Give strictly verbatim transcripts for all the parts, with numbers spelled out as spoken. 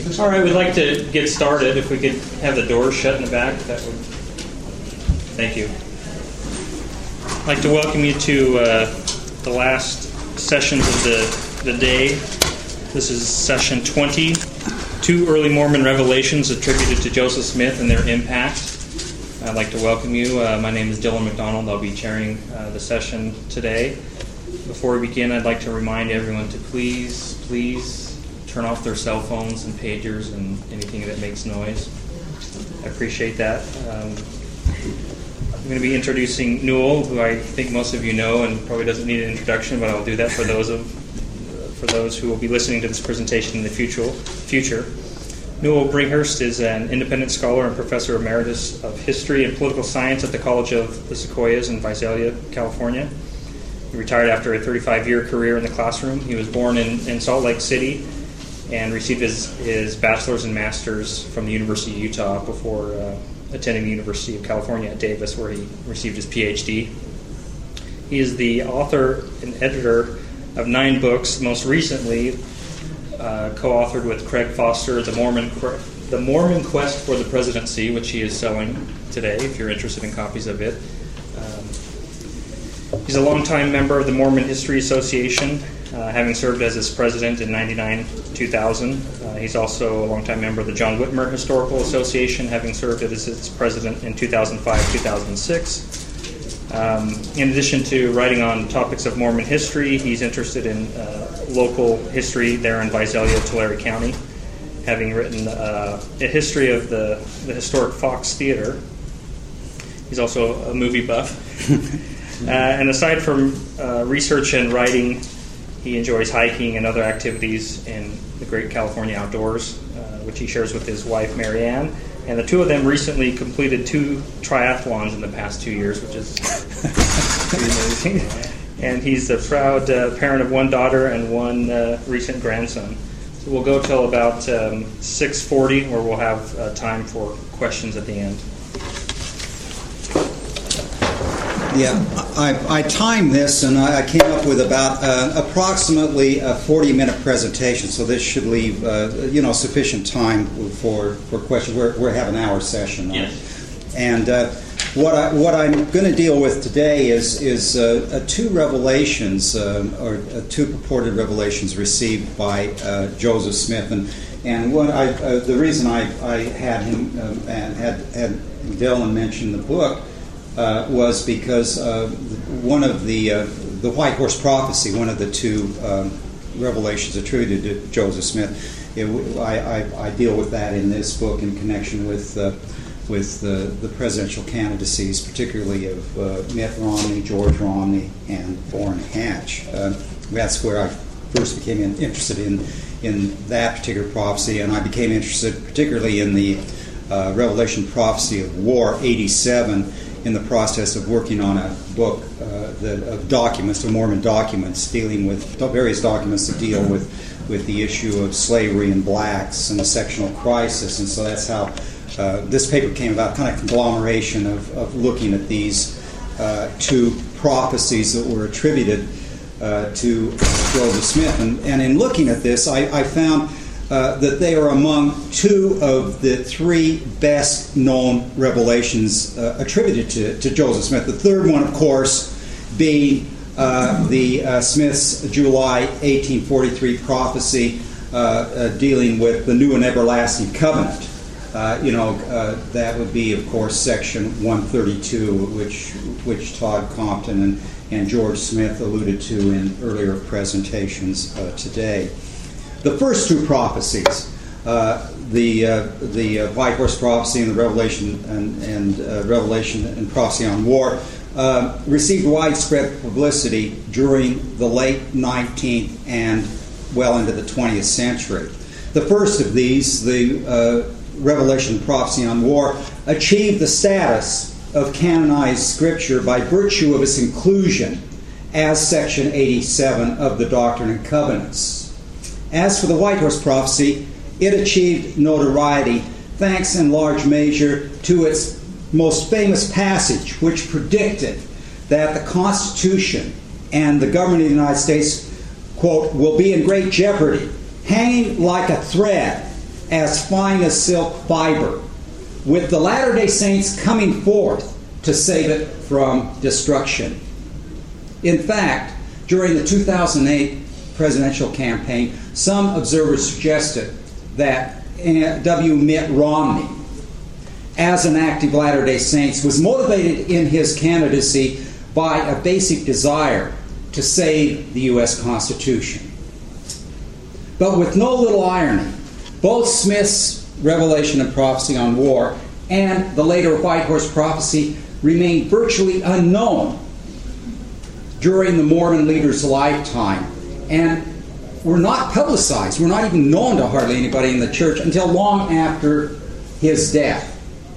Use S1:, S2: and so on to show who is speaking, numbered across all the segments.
S1: All right, we'd like to get started. If we could have the doors shut in the back, that would. Thank you. I'd like to welcome you to uh, the last sessions of the, the day. This is session twenty, Two Early Mormon Revelations Attributed to Joseph Smith and Their Impact. I'd like to welcome you. Uh, my name is Dylan McDonald. I'll be chairing uh, the session today. Before we begin, I'd like to remind everyone to please, please turn off their cell phones and pagers and anything that makes noise. I appreciate that. Um, I'm going to be introducing Newell, who I think most of you know and probably doesn't need an introduction, but I'll do that for those of for those who will be listening to this presentation in the future. Future. Newell Bringhurst is an independent scholar and professor emeritus of history and political science at the College of the Sequoias in Visalia, California. He retired after a thirty-five-year career in the classroom. He was born in, in Salt Lake City and received his, his bachelor's and master's from the University of Utah before uh, attending the University of California at Davis, where he received his P H D. He is the author and editor of nine books, most recently uh, co-authored with Craig Foster, The Mormon The Mormon Quest for the Presidency, which he is selling today, if you're interested in copies of it. Um, he's a longtime member of the Mormon History Association, uh, having served as its president in ninety-nine to two thousand. Uh, he's also a longtime member of the John Whitmer Historical Association, having served as its president in two thousand five to two thousand six. Um, in addition to writing on topics of Mormon history, he's interested in uh, local history there in Visalia, Tulare County, having written uh, a history of the, the historic Fox Theater. He's also a movie buff. uh, and aside from uh, research and writing, he enjoys hiking and other activities in the great California outdoors, uh, which he shares with his wife, Mary Ann. And the two of them recently completed two triathlons in the past two years, which is pretty amazing. And he's a proud uh, parent of one daughter and one uh, recent grandson. So we'll go till about um, six forty, where we'll have uh, time for questions at the end.
S2: Yeah, I, I timed this, and I came up with about uh, approximately a forty-minute presentation, so this should leave, uh, you know, sufficient time for, for questions. We're, we have an hour session.
S1: Yes.
S2: And uh, what, I, what I'm going to deal with today is, is uh, uh, two revelations, uh, or uh, two purported revelations received by uh, Joseph Smith. And, and what I, uh, the reason I, I had him, uh, and had, had Dylan mention the book, Uh, was because uh, one of the uh, the White Horse Prophecy, one of the two um, revelations attributed to Joseph Smith, it, I, I, I deal with that in this book in connection with uh, with the, the presidential candidacies, particularly of uh, Mitt Romney, George Romney, and Orrin Hatch. Uh, that's where I first became in, interested in in that particular prophecy, and I became interested particularly in the uh, Revelation prophecy of War eighty-seven. In the process of working on a book uh, that, of documents, of Mormon documents, dealing with various documents that deal with, with the issue of slavery and blacks and the sectional crisis. And so that's how uh, this paper came about, kind of conglomeration of, of looking at these uh, two prophecies that were attributed uh, to Joseph Smith. And, and in looking at this, I, I found Uh, that they are among two of the three best-known revelations uh, attributed to, to Joseph Smith. The third one, of course, being uh, the uh, Smith's July eighteen forty-three prophecy uh, uh, dealing with the new and everlasting covenant. Uh, you know, uh, that would be, of course, section one thirty-two, which which Todd Compton and, and George Smith alluded to in earlier presentations uh, today. The first two prophecies, uh, the uh, the uh, White Horse Prophecy and the Revelation and, and uh, Revelation and Prophecy on War, uh, received widespread publicity during the late nineteenth and well into the twentieth century. The first of these, the uh, Revelation and Prophecy on War, achieved the status of canonized scripture by virtue of its inclusion as section eighty-seven of the Doctrine and Covenants. As for the White Horse Prophecy, it achieved notoriety thanks in large measure to its most famous passage, which predicted that the Constitution and the government of the United States, quote, will be in great jeopardy, hanging like a thread as fine as silk fiber, with the Latter-day Saints coming forth to save it from destruction. In fact, during the two thousand eight presidential campaign, some observers suggested that W. Mitt Romney, as an active Latter-day Saint, was motivated in his candidacy by a basic desire to save the U S Constitution. But with no little irony, both Smith's Revelation and Prophecy on War and the later White Horse Prophecy remained virtually unknown during the Mormon leader's lifetime, and were not publicized, were not even known to hardly anybody in the church until long after his death.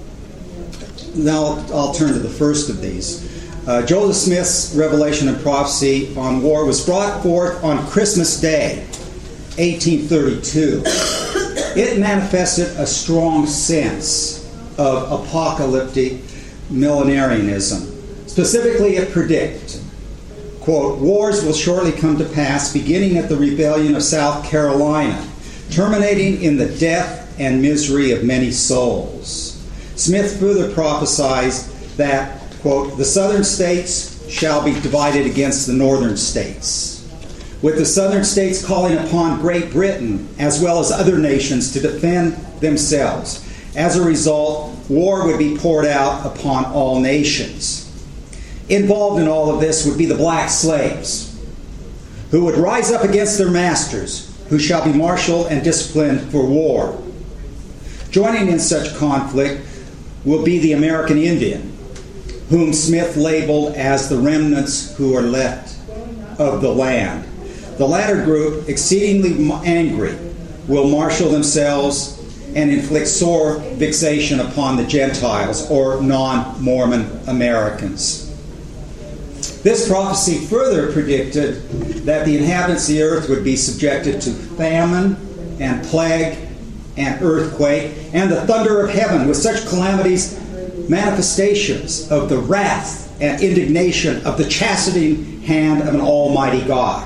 S2: Now I'll, I'll turn to the first of these. Uh, Joseph Smith's Revelation and Prophecy on War was brought forth on Christmas Day, eighteen thirty-two. It manifested a strong sense of apocalyptic millenarianism. Specifically, it predicted, quote, "Wars will shortly come to pass, beginning at the rebellion of South Carolina, terminating in the death and misery of many souls." Smith further prophesied that, quote, "the southern states shall be divided against the northern states, with the southern states calling upon Great Britain as well as other nations to defend themselves. As a result, war would be poured out upon all nations. Involved in all of this would be the black slaves, who would rise up against their masters, who shall be marshaled and disciplined for war. Joining in such conflict will be the American Indian, whom Smith labeled as the remnants who are left of the land. The latter group, exceedingly angry, will marshal themselves and inflict sore vexation upon the Gentiles, or non-Mormon Americans." This prophecy further predicted that the inhabitants of the earth would be subjected to famine and plague and earthquake and the thunder of heaven, with such calamities, manifestations of the wrath and indignation of the chastening hand of an almighty God.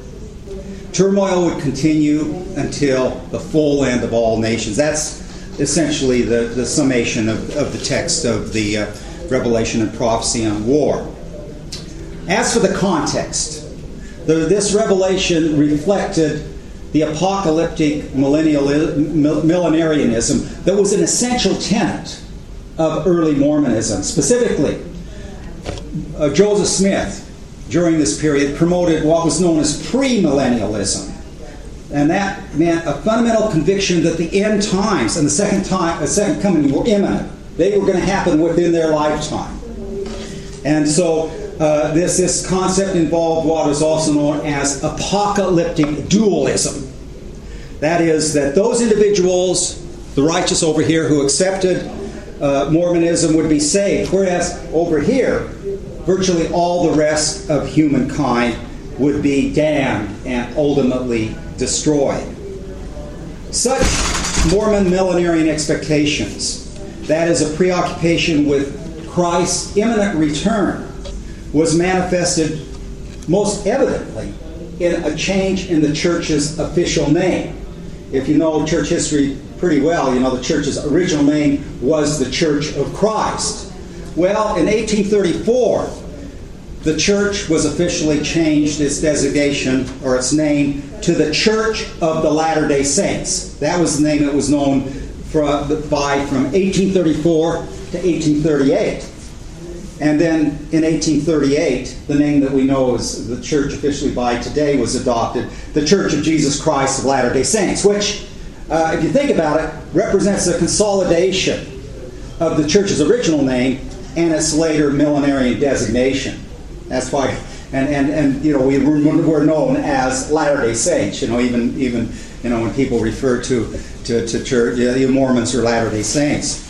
S2: Turmoil would continue until the full end of all nations. That's essentially the, the summation of, of the text of the uh, Revelation and Prophecy on War. As for the context, the, this revelation reflected the apocalyptic millennial, millenarianism that was an essential tenet of early Mormonism. Specifically, uh, Joseph Smith, during this period, promoted what was known as premillennialism. And that meant a fundamental conviction that the end times and the second time, the second coming were imminent. They were going to happen within their lifetime. And so uh, this, this concept involved what is also known as apocalyptic dualism. That is, that those individuals, the righteous over here who accepted uh, Mormonism, would be saved, whereas over here, virtually all the rest of humankind would be damned and ultimately destroyed. Such Mormon millenarian expectations, that is, a preoccupation with Christ's imminent return, was manifested most evidently in a change in the church's official name. If you know church history pretty well, you know the church's original name was the Church of Christ. Well, in eighteen thirty-four, the church was officially changed its designation, or its name, to the Church of the Latter-day Saints. That was the name it was known for, by from eighteen thirty-four to eighteen thirty-eight. And then in eighteen thirty-eight, the name that we know as the church officially by today was adopted, the Church of Jesus Christ of Latter-day Saints, which, uh, if you think about it, represents a consolidation of the church's original name and its later millenarian designation. That's why, and, and, and you know, we were known as Latter-day Saints. You know, even even you know when people refer to to, to church, you know, the Mormons are Latter-day Saints.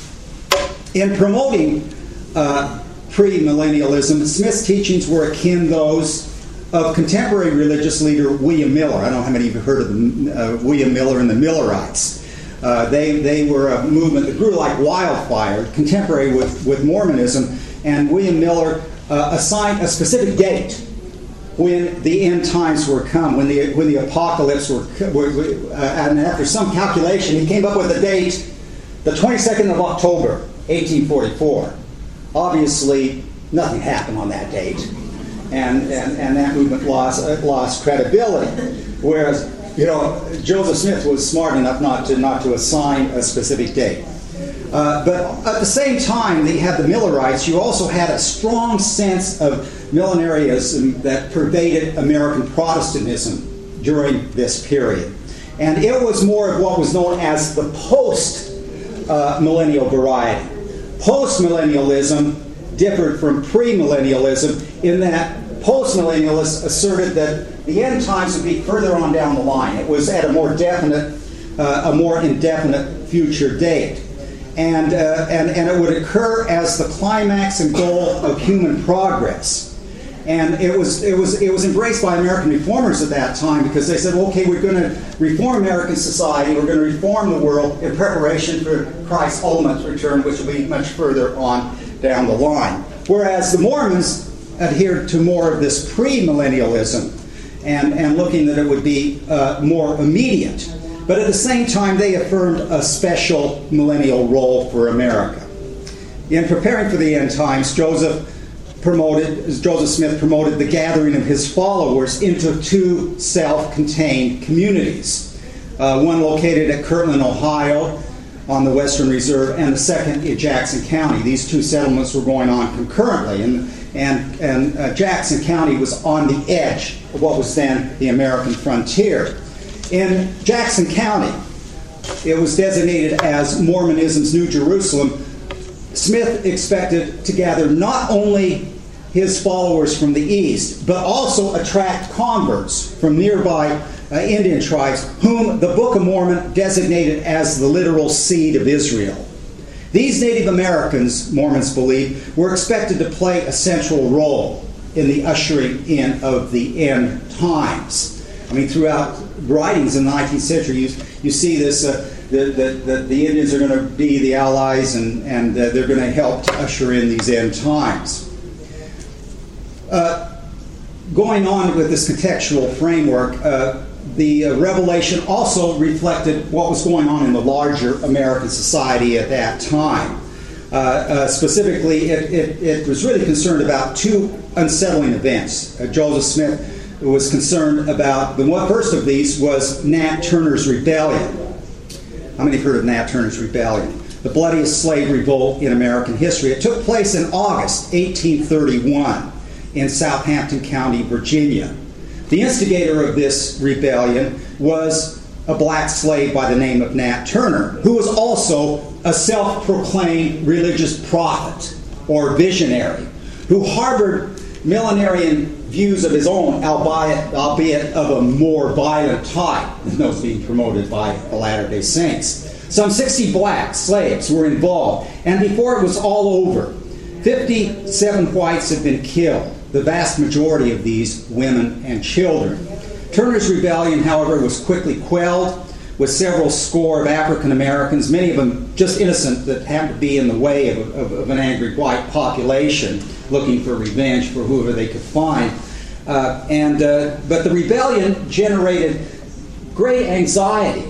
S2: In promoting uh, premillennialism, Smith's teachings were akin those of contemporary religious leader William Miller. I don't know how many of you have heard of the, uh, William Miller and the Millerites. Uh, they they were a movement that grew like wildfire, contemporary with, with Mormonism, and William Miller uh, assigned a specific date when the end times were come, when the when the apocalypse were, were uh, and after some calculation, he came up with a date, the twenty-second of October, eighteen forty-four. Obviously, nothing happened on that date, and and, and that movement lost uh, lost credibility. Whereas, you know, Joseph Smith was smart enough not to not to assign a specific date. Uh, but at the same time that you had the Millerites, you also had a strong sense of millenarism that pervaded American Protestantism during this period. And it was more of what was known as the post-millennial uh, variety. Post-millennialism differed from premillennialism in that post-millennialists asserted that the end times would be further on down the line. It was at a more definite, uh, a more indefinite future date. And, uh, and, and it would occur as the climax and goal of human progress. And it was, it was, it was embraced by American reformers at that time because they said, well, okay, we're going to reform American society, we're going to reform the world in preparation for Christ's ultimate return, which will be much further on down the line. Whereas the Mormons adhered to more of this premillennialism and, and looking that it would be uh, more immediate. But at the same time, they affirmed a special millennial role for America. In preparing for the end times, Joseph promoted, Joseph Smith promoted the gathering of his followers into two self-contained communities. Uh, one located at Kirtland, Ohio, on the Western Reserve, and the second in Jackson County. These two settlements were going on concurrently, and and, and uh, Jackson County was on the edge of what was then the American frontier. In Jackson County, it was designated as Mormonism's New Jerusalem. Smith expected to gather not only his followers from the east, but also attract converts from nearby uh, Indian tribes, whom the Book of Mormon designated as the literal seed of Israel. These Native Americans, Mormons believe, were expected to play a central role in the ushering in of the end times. I mean, throughout writings in the nineteenth century, you, you see this, uh, that the, the, the Indians are going to be the allies and, and uh, they're going to help to usher in these end times. Uh, going on with this contextual framework, uh, the uh, Revelation also reflected what was going on in the larger American society at that time. Uh, uh, specifically, it, it, it was really concerned about two unsettling events. Uh, Joseph Smith was concerned about, the one first of these was Nat Turner's Rebellion. How many have heard of Nat Turner's Rebellion? The bloodiest slave revolt in American history. It took place in August eighteen thirty-one in Southampton County, Virginia. The instigator of this rebellion was a black slave by the name of Nat Turner, who was also a self-proclaimed religious prophet or visionary, who harbored millenarian views of his own, albeit, albeit of a more violent type than those being promoted by the Latter-day Saints. Some sixty black slaves were involved, and before it was all over, fifty-seven whites had been killed, the vast majority of these women and children. Turner's rebellion, however, was quickly quelled, with several score of African Americans, many of them just innocent, that happened to be in the way of, of, of an angry white population looking for revenge for whoever they could find. Uh, and uh, but the rebellion generated great anxiety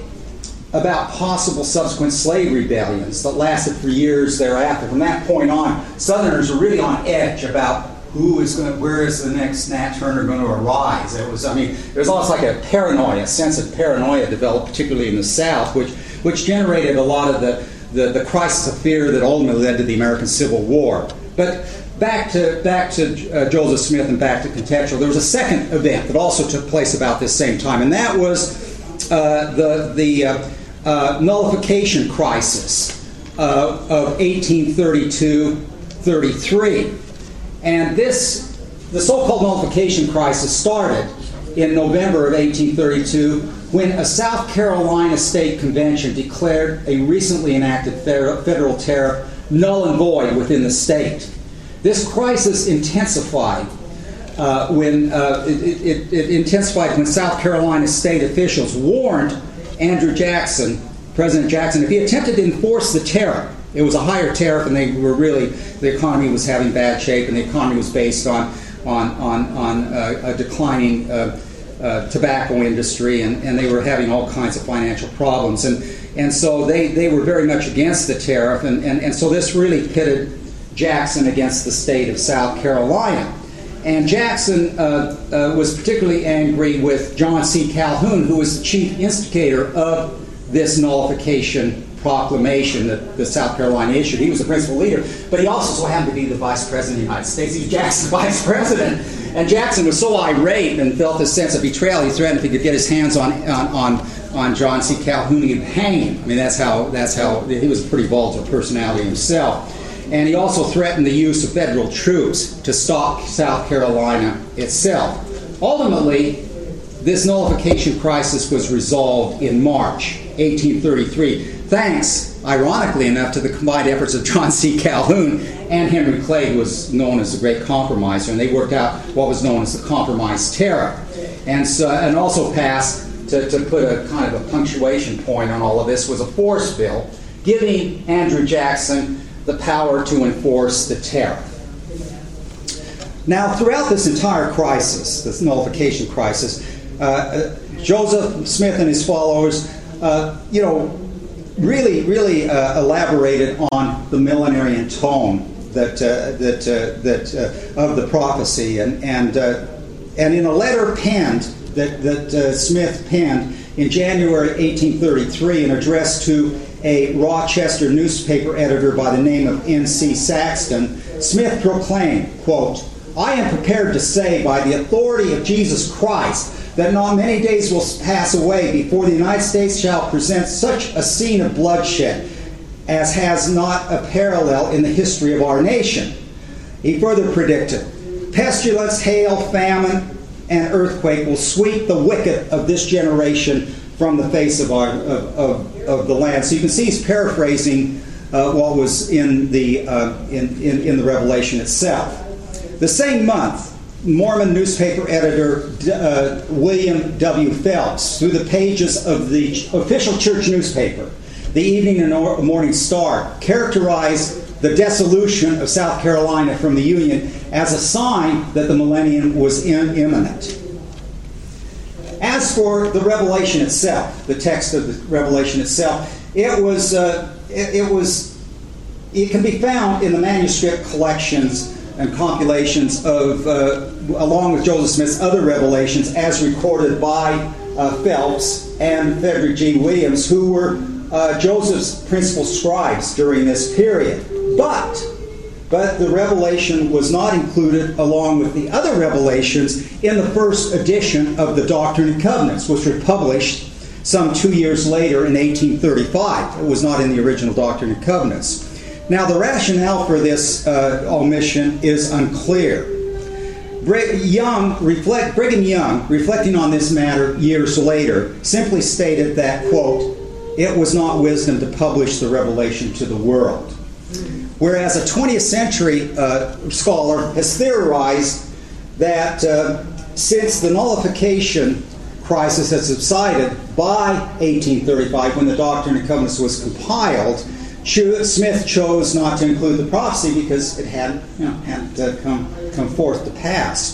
S2: about possible subsequent slave rebellions that lasted for years thereafter. From that point on, Southerners were really on edge about who is going to, where is the next Nat Turner going to arise? It was, I mean, there was almost like a paranoia, a sense of paranoia developed, particularly in the South, which which generated a lot of the, the, the crisis of fear that ultimately led to the American Civil War. But back to back to uh, Joseph Smith and back to contextual, there was a second event that also took place about this same time, and that was uh, the the uh, uh, nullification crisis uh, of eighteen thirty-two thirty-three. And this, the so-called nullification crisis started in November of eighteen thirty-two when a South Carolina State Convention declared a recently enacted federal tariff null and void within the state. This crisis intensified uh, when uh, it, it, it intensified when South Carolina state officials warned Andrew Jackson, President Jackson, if he attempted to enforce the tariff. It was a higher tariff, and they were really, the economy was having bad shape, and the economy was based on on on on uh, a declining uh, uh, tobacco industry, and, and they were having all kinds of financial problems, and and so they, they were very much against the tariff, and, and, and so this really pitted Jackson against the state of South Carolina. And Jackson uh, uh, was particularly angry with John C. Calhoun, who was the chief instigator of this nullification proclamation that the South Carolina issued. He was the principal leader, but he also so happened to be the vice president of the United States. He was Jackson's vice president. And Jackson was so irate and felt this sense of betrayal, he threatened if he could get his hands on on, on, on John C. Calhoun, he would hang him. I mean, that's how, that's how, he was a pretty volatile personality himself. And he also threatened the use of federal troops to stop South Carolina itself. Ultimately, this nullification crisis was resolved in March eighteen thirty-three, thanks, ironically enough, to the combined efforts of John C. Calhoun and Henry Clay, who was known as the Great Compromiser, and they worked out what was known as the Compromise Tariff, and so, and also passed, to, to put a kind of a punctuation point on all of this, was a force bill giving Andrew Jackson the power to enforce the tariff. Now, throughout this entire crisis, this nullification crisis, uh, Joseph Smith and his followers, uh, you know, really, really uh, elaborated on the millenarian tone that uh, that uh, that uh, of the prophecy, and and uh, and in a letter penned that that uh, Smith penned in January eighteen thirty-three, and addressed to a Rochester newspaper editor by the name of N C Saxton, Smith proclaimed, quote, "I am prepared to say by the authority of Jesus Christ that not many days will pass away before the United States shall present such a scene of bloodshed as has not a parallel in the history of our nation." He further predicted, "Pestilence, hail, famine, and earthquake will sweep the wicked of this generation from the face of, our, of, of, of the land." So you can see he's paraphrasing uh, what was in the, uh, in, in, in the Revelation itself. The same month, Mormon newspaper editor uh, William W. Phelps, through the pages of the official church newspaper, the Evening and Morning Star, characterized the dissolution of South Carolina from the Union as a sign that the millennium was in, imminent. As for the Revelation itself, the text of the Revelation itself, it was uh, it, it was it can be found in the manuscript collections and compilations of, uh, along with Joseph Smith's other revelations, as recorded by uh, Phelps and Frederick G. Williams, who were uh, Joseph's principal scribes during this period. But, but the revelation was not included along with the other revelations in the first edition of the Doctrine and Covenants, which were published some two years later in eighteen thirty-five. It was not in the original Doctrine and Covenants. Now, the rationale for this uh, omission is unclear. Brig- Young, reflect, Brigham Young, reflecting on this matter years later, simply stated that, quote, "It was not wisdom to publish the revelation to the world." Whereas a twentieth century uh, scholar has theorized that uh, since the nullification crisis had subsided by eighteen thirty-five, when the Doctrine and Covenants was compiled, Smith chose not to include the prophecy because it hadn't, you know, hadn't uh, come, come forth to pass.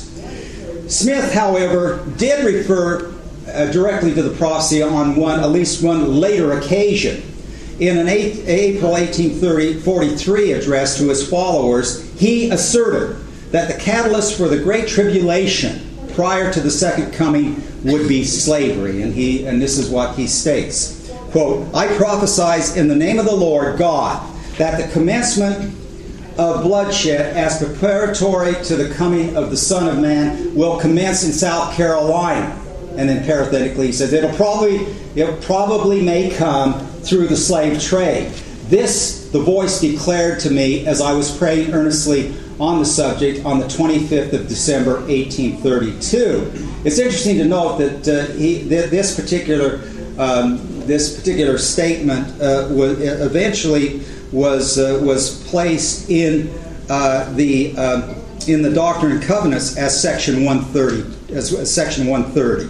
S2: Smith, however, did refer uh, directly to the prophecy on one, at least one later occasion. In an eight, April eighteen forty-three address to his followers, he asserted that the catalyst for the Great Tribulation prior to the second coming would be slavery. And he, and this is what he states, quote, "I prophesy in the name of the Lord God that the commencement of bloodshed as preparatory to the coming of the Son of Man will commence in South Carolina." And then parenthetically he says, it'll probably, it probably may come through the slave trade. This, the voice declared to me as I was praying earnestly on the subject on the twenty-fifth of December, eighteen thirty-two. It's interesting to note that uh, he, th- this particular um, this particular statement uh, was eventually was uh, was placed in uh, the uh, in the Doctrine and Covenants as section one thirty, as, as section one thirty.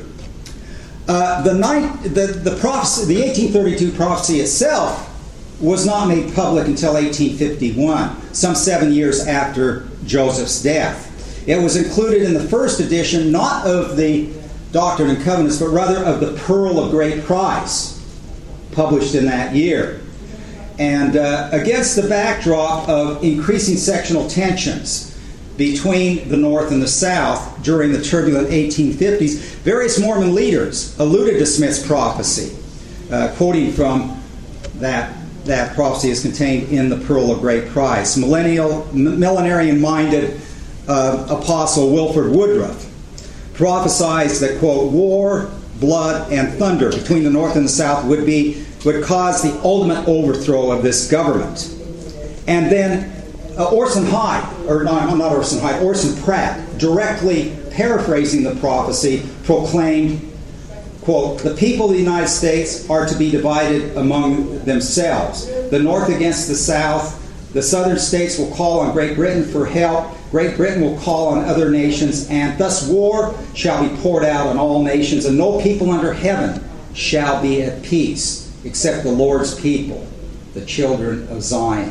S2: Uh, the, night, the, the, prophecy, the eighteen thirty-two prophecy itself was not made public until eighteen fifty-one, some seven years after Joseph's death. It was included in the first edition, not of the Doctrine and Covenants, but rather of the Pearl of Great Price, published in that year. And uh, against the backdrop of increasing sectional tensions between the North and the South during the turbulent eighteen fifties, various Mormon leaders alluded to Smith's prophecy, uh, quoting from that, that prophecy is contained in the Pearl of Great Price. Millennial, millenarian-minded uh, Apostle Wilford Woodruff prophesied that, quote, war, blood, and thunder between the North and the South would be would cause the ultimate overthrow of this government. And then uh, Orson Hyde, or not, not Orson Hyde, Orson Pratt, directly paraphrasing the prophecy, proclaimed, quote, the people of the United States are to be divided among themselves. The North against the South. The Southern states will call on Great Britain for help. Great Britain will call on other nations, and thus war shall be poured out on all nations, and no people under heaven shall be at peace, except the Lord's people, the children of Zion.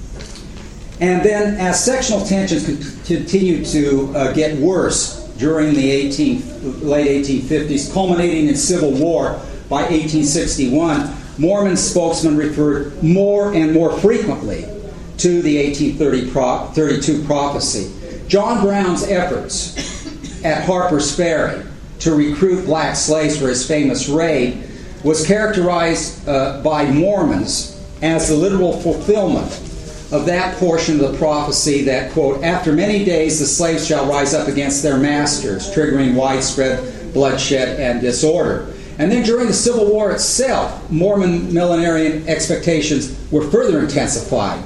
S2: And then, as sectional tensions continued to uh, get worse during the eighteen, late eighteen fifties, culminating in civil war by eighteen sixty-one, Mormon spokesmen referred more and more frequently to the eighteen thirty-two prophecy. John Brown's efforts at Harper's Ferry to recruit black slaves for his famous raid was characterized uh, by Mormons as the literal fulfillment of that portion of the prophecy that, quote, after many days the slaves shall rise up against their masters, triggering widespread bloodshed and disorder. And then during the Civil War itself, Mormon millenarian expectations were further intensified.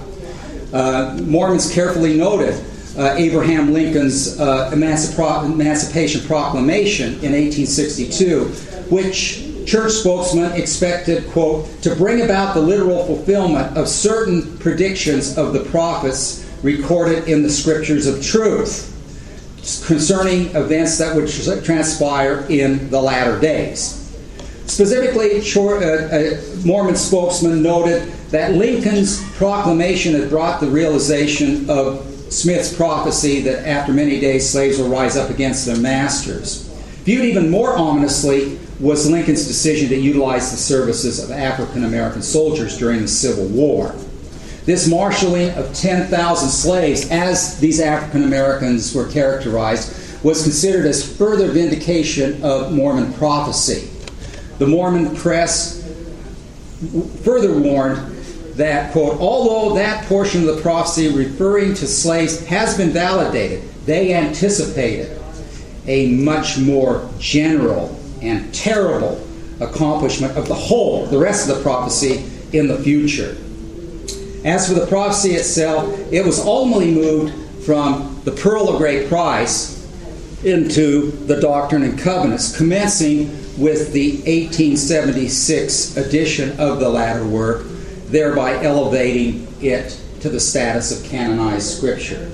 S2: Uh, Mormons carefully noted uh, Abraham Lincoln's uh, Emancip- Emancipation Proclamation in eighteen sixty-two, which church spokesmen expected, quote, to bring about the literal fulfillment of certain predictions of the prophets recorded in the Scriptures of truth concerning events that would transpire in the latter days. Specifically, short, uh, uh, Mormon spokesman noted that Lincoln's proclamation had brought the realization of Smith's prophecy that after many days slaves will rise up against their masters. Viewed even more ominously was Lincoln's decision to utilize the services of African American soldiers during the Civil War. This marshaling of ten thousand slaves, as these African Americans were characterized, was considered as further vindication of Mormon prophecy. The Mormon press further warned that, quote, although that portion of the prophecy referring to slaves has been validated, they anticipated a much more general and terrible accomplishment of the whole, the rest of the prophecy, in the future. As for the prophecy itself, it was ultimately moved from the Pearl of Great Price into the Doctrine and Covenants, commencing with the eighteen seventy-six edition of the latter work, thereby elevating it to the status of canonized Scripture.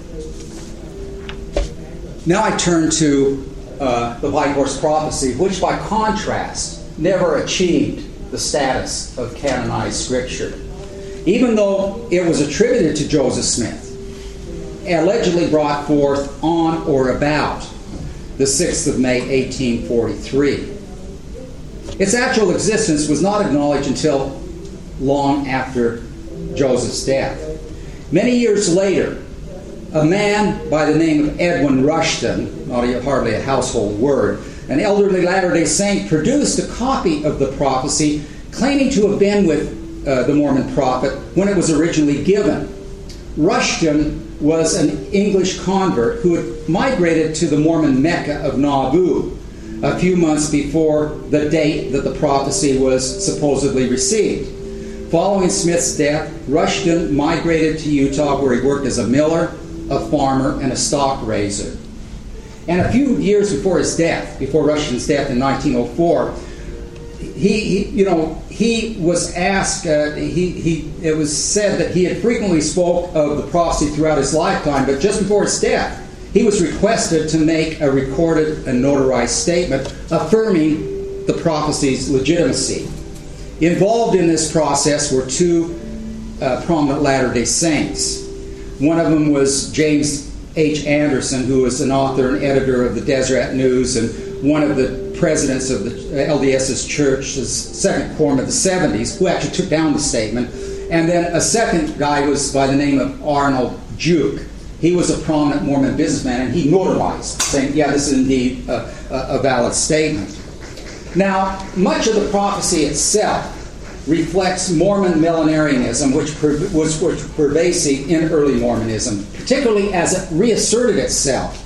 S2: Now I turn to uh, the White Horse Prophecy, which by contrast never achieved the status of canonized Scripture. Even though it was attributed to Joseph Smith, allegedly brought forth on or about the sixth of May, eighteen forty-three. Its actual existence was not acknowledged until long after Joseph's death. Many years later, a man by the name of Edwin Rushton, not a, hardly a household word, an elderly Latter-day Saint, produced a copy of the prophecy, claiming to have been with uh, the Mormon prophet when it was originally given. Rushton was an English convert who had migrated to the Mormon Mecca of Nauvoo a few months before the date that the prophecy was supposedly received. Following Smith's death, Rushton migrated to Utah, where he worked as a miller, a farmer, and a stock raiser. And a few years before his death, before Rushton's death in nineteen oh four, he, he you know, he was asked. Uh, he he. It was said that he had frequently spoke of the prophecy throughout his lifetime, but just before his death, he was requested to make a recorded and notarized statement affirming the prophecy's legitimacy. Involved in this process were two uh, prominent Latter-day Saints. One of them was James
S3: H. Anderson, who was an author and editor of the Deseret News and one of the presidents of the L D S's church's second quorum of the seventies, who actually took down the statement. And then a second guy was by the name of Arnold Juke. He was a prominent Mormon businessman, and he notarized, saying, yeah, this is indeed a, a, a valid statement. Now, much of the prophecy itself reflects Mormon millenarianism, which per, was, was pervasive in early Mormonism, particularly as it reasserted itself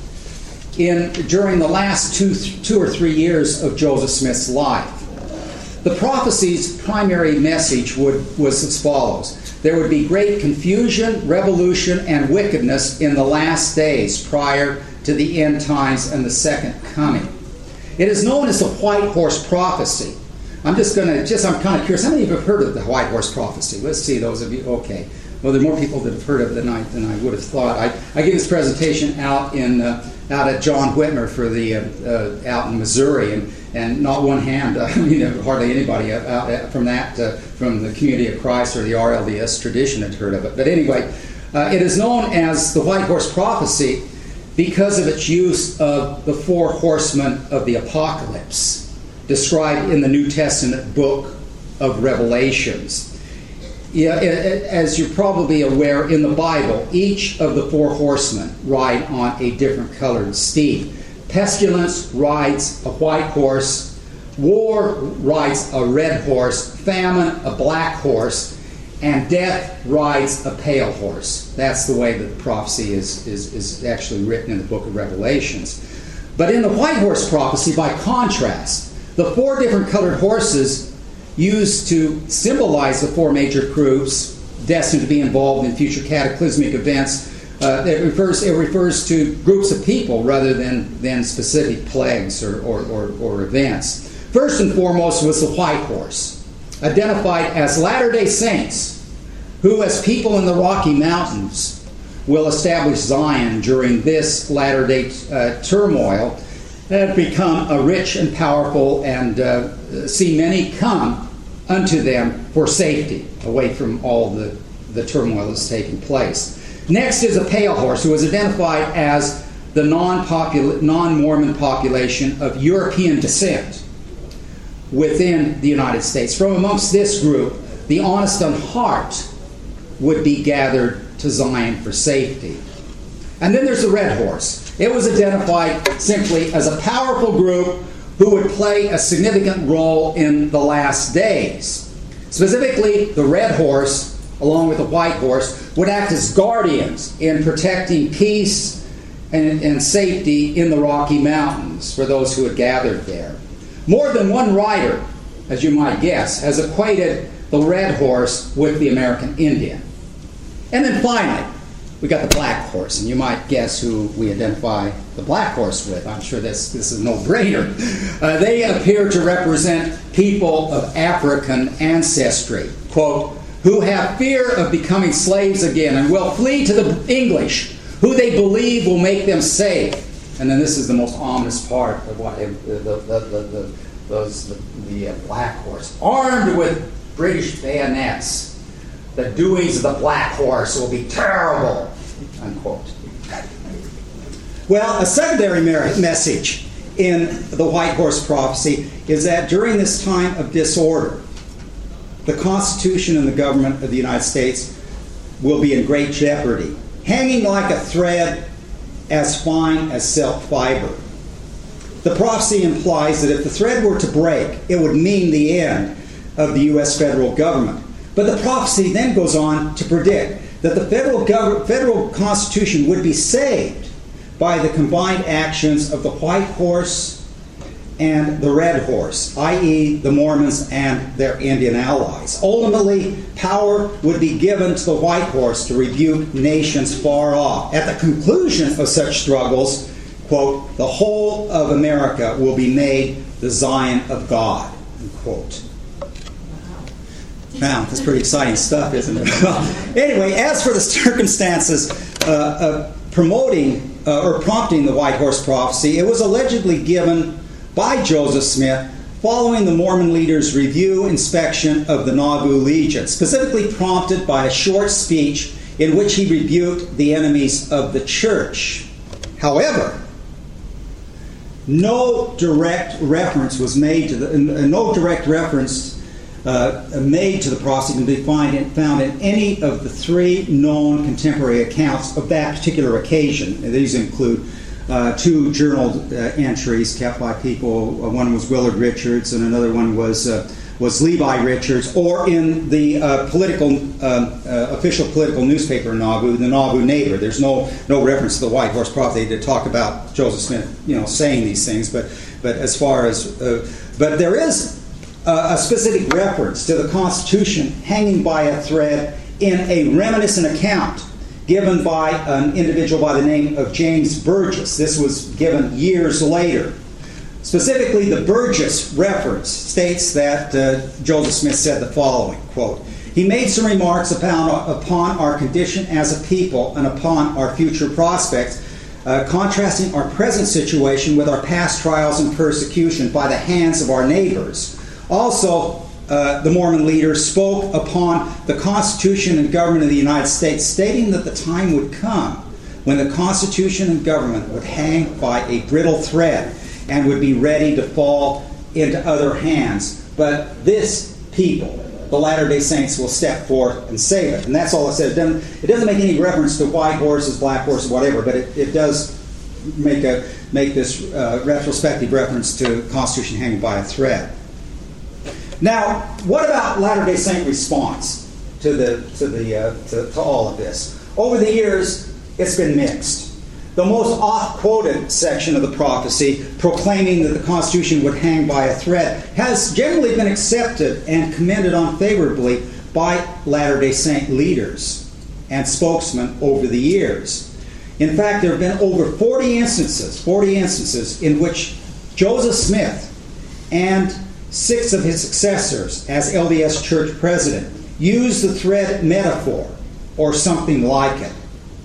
S3: in during the last two, two or three years of Joseph Smith's life. The prophecy's primary message would, was as follows. There would be great confusion, revolution, and wickedness in the last days prior to the end times and the second coming. It is known as the White Horse Prophecy. I'm just going to, just I'm kind of curious, how many of you have heard of the White Horse Prophecy? Let's see, those of you, okay. Well, there are more people that have heard of it than I, than I would have thought. I, I gave this presentation out in uh, out at John Whitmer for the uh, uh, out in Missouri, and, and not one hand, uh, I mean, hardly anybody out from that, uh, from the Community of Christ or the R L D S tradition had heard of it. But anyway, uh, it is known as the White Horse Prophecy because of its use of the four horsemen of the apocalypse, described in the New Testament book of Revelations. Yeah, as you're probably aware, in the Bible, each of the four horsemen ride on a different colored steed. Pestilence rides a white horse, war rides a red horse, famine a black horse, and death rides a pale horse. That's the way that the prophecy is, is, is actually written in the book of Revelations. But in the White Horse Prophecy, by contrast, the four different colored horses used to symbolize the four major groups destined to be involved in future cataclysmic events. Uh, it refers it refers to groups of people rather than, than specific plagues or, or, or, or events. First and foremost was the white horse, identified as Latter-day Saints, who as people in the Rocky Mountains will establish Zion during this latter-day uh, turmoil, have become a rich and powerful and uh, see many come unto them for safety, away from all the, the turmoil that's taking place. Next is a pale horse, who is identified as the non-popul- non-Mormon population of European descent within the United States. From amongst this group, the honest in heart would be gathered to Zion for safety. And then there's the red horse. It was identified simply as a powerful group who would play a significant role in the last days. Specifically, the red horse, along with the white horse, would act as guardians in protecting peace and, and safety in the Rocky Mountains for those who had gathered there. More than one writer, as you might guess, has equated the red horse with the American Indian. And then finally, we got the black horse, and you might guess who we identify the black horse with. I'm sure this, this is a no-brainer. Uh, they appear to represent people of African ancestry, quote, who have fear of becoming slaves again and will flee to the English, who they believe will make them safe. And then this is the most ominous part of what the, the, the, the, the, those, the, the black horse. Armed with British bayonets, the doings of the black horse will be terrible, unquote.
S2: Well, a secondary message in the White Horse Prophecy is that during this time of disorder, the Constitution and the government of the United States will be in great jeopardy, hanging like a thread as fine as silk fiber. The prophecy implies that if the thread were to break, it would mean the end of the U S federal government. But the prophecy then goes on to predict that the federal gov- federal Constitution would be saved by the combined actions of the white horse and the red horse, that is the Mormons and their Indian allies. Ultimately, power would be given to the white horse to rebuke nations far off. At the conclusion of such struggles, quote, the whole of America will be made the Zion of God, unquote. Wow, that's pretty exciting stuff, isn't it? Anyway, as for the circumstances uh, of promoting uh, or prompting the White Horse Prophecy, it was allegedly given by Joseph Smith following the Mormon leaders' review inspection of the Nauvoo Legion, specifically prompted by a short speech in which he rebuked the enemies of the church. However, no direct reference was made to the, no direct reference uh, made to the prophecy can be find in, found in any of the three known contemporary accounts of that particular occasion. And these include uh, two journal uh, entries kept by people. Uh, one was Willard Richards, and another one was uh, was Levi Richards, or in the uh, political um, uh, official political newspaper in Nauvoo, the Nauvoo Neighbor. There's no no reference to the White Horse Prophecy to talk about Joseph Smith, you know, saying these things. But but as far as uh, but there is uh, a specific reference to the Constitution hanging by a thread in a reminiscent account given by an individual by the name of James Burgess. This was given years later. Specifically, the Burgess reference states that uh, Joseph Smith said the following, quote, "He made some remarks upon, upon our condition as a people and upon our future prospects, uh, contrasting our present situation with our past trials and persecution by the hands of our neighbors. Also, uh, the Mormon leader spoke upon the Constitution and government of the United States, stating that the time would come when the Constitution and government would hang by a brittle thread and would be ready to fall into other hands. But this people, the Latter-day Saints, will step forth and save it." And that's all it says. It doesn't, it doesn't make any reference to white horses, black horses, whatever, but it, it does make a make this uh, retrospective reference to Constitution hanging by a thread. Now, what about Latter-day Saint response to the to the uh, to, to all of this? Over the years, it's been mixed. The most oft-quoted section of the prophecy, proclaiming that the Constitution would hang by a thread, has generally been accepted and commended on favorably by Latter-day Saint leaders and spokesmen over the years. In fact, there have been over forty instances, forty instances in which Joseph Smith and six of his successors as L D S Church president used the thread metaphor or something like it.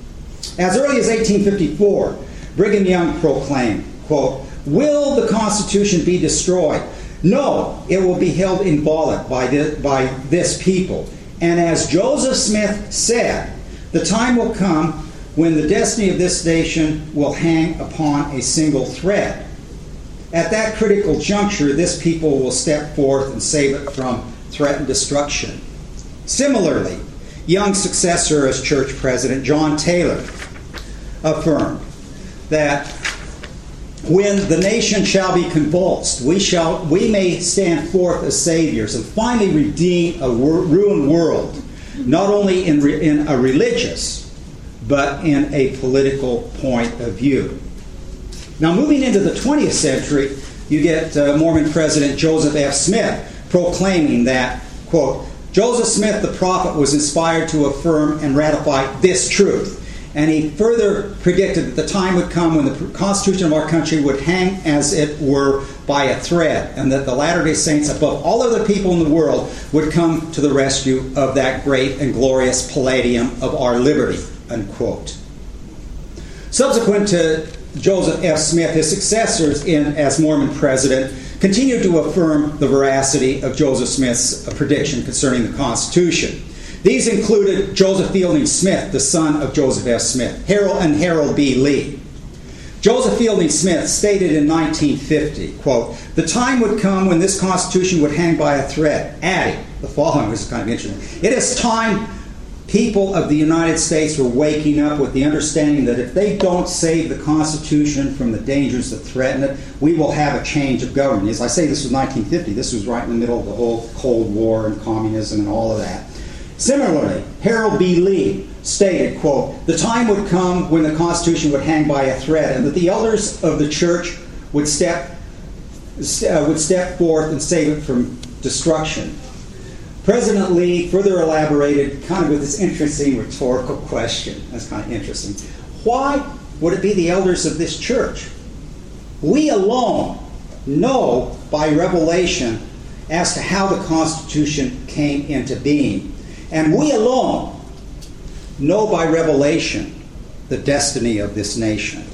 S2: As early as eighteen fifty-four, Brigham Young proclaimed, quote, "Will the Constitution be destroyed? No, it will be held inviolate by this, by this people. And as Joseph Smith said, the time will come when the destiny of this nation will hang upon a single thread. At that critical juncture, this people will step forth and save it from threatened destruction." Similarly, Young's successor as church president, John Taylor, affirmed that when the nation shall be convulsed, we shall we may stand forth as saviors and finally redeem a wor- ruined world, not only in, re- in a religious, but in a political point of view. Now, moving into the twentieth century, you get uh, Mormon President Joseph F. Smith proclaiming that, quote, "Joseph Smith the prophet was inspired to affirm and ratify this truth." And he further predicted that the time would come when the Constitution of our country would hang, as it were, by a thread, and that the Latter-day Saints, above all other people in the world, would come to the rescue of that great and glorious palladium of our liberty, unquote. Subsequent to Joseph F. Smith, his successors in as Mormon president continued to affirm the veracity of Joseph Smith's prediction concerning the Constitution. These included Joseph Fielding Smith, the son of Joseph F. Smith, Harold and Harold B. Lee. Joseph Fielding Smith stated in nineteen fifty, quote, "The time would come when this Constitution would hang by a thread," adding the following, which is kind of interesting. "It is time people of the United States were waking up with the understanding that if they don't save the Constitution from the dangers that threaten it, we will have a change of government." As I say, this was nineteen fifty. This was right in the middle of the whole Cold War and communism and all of that. Similarly, Harold B. Lee stated, quote, "The time would come when the Constitution would hang by a thread and that the elders of the church would step, uh, would step forth and save it from destruction." President Lee further elaborated kind of with this interesting rhetorical question. That's kind of interesting. Why would it be the elders of this church? We alone know by revelation as to how the Constitution came into being. And we alone know by revelation the destiny of this nation.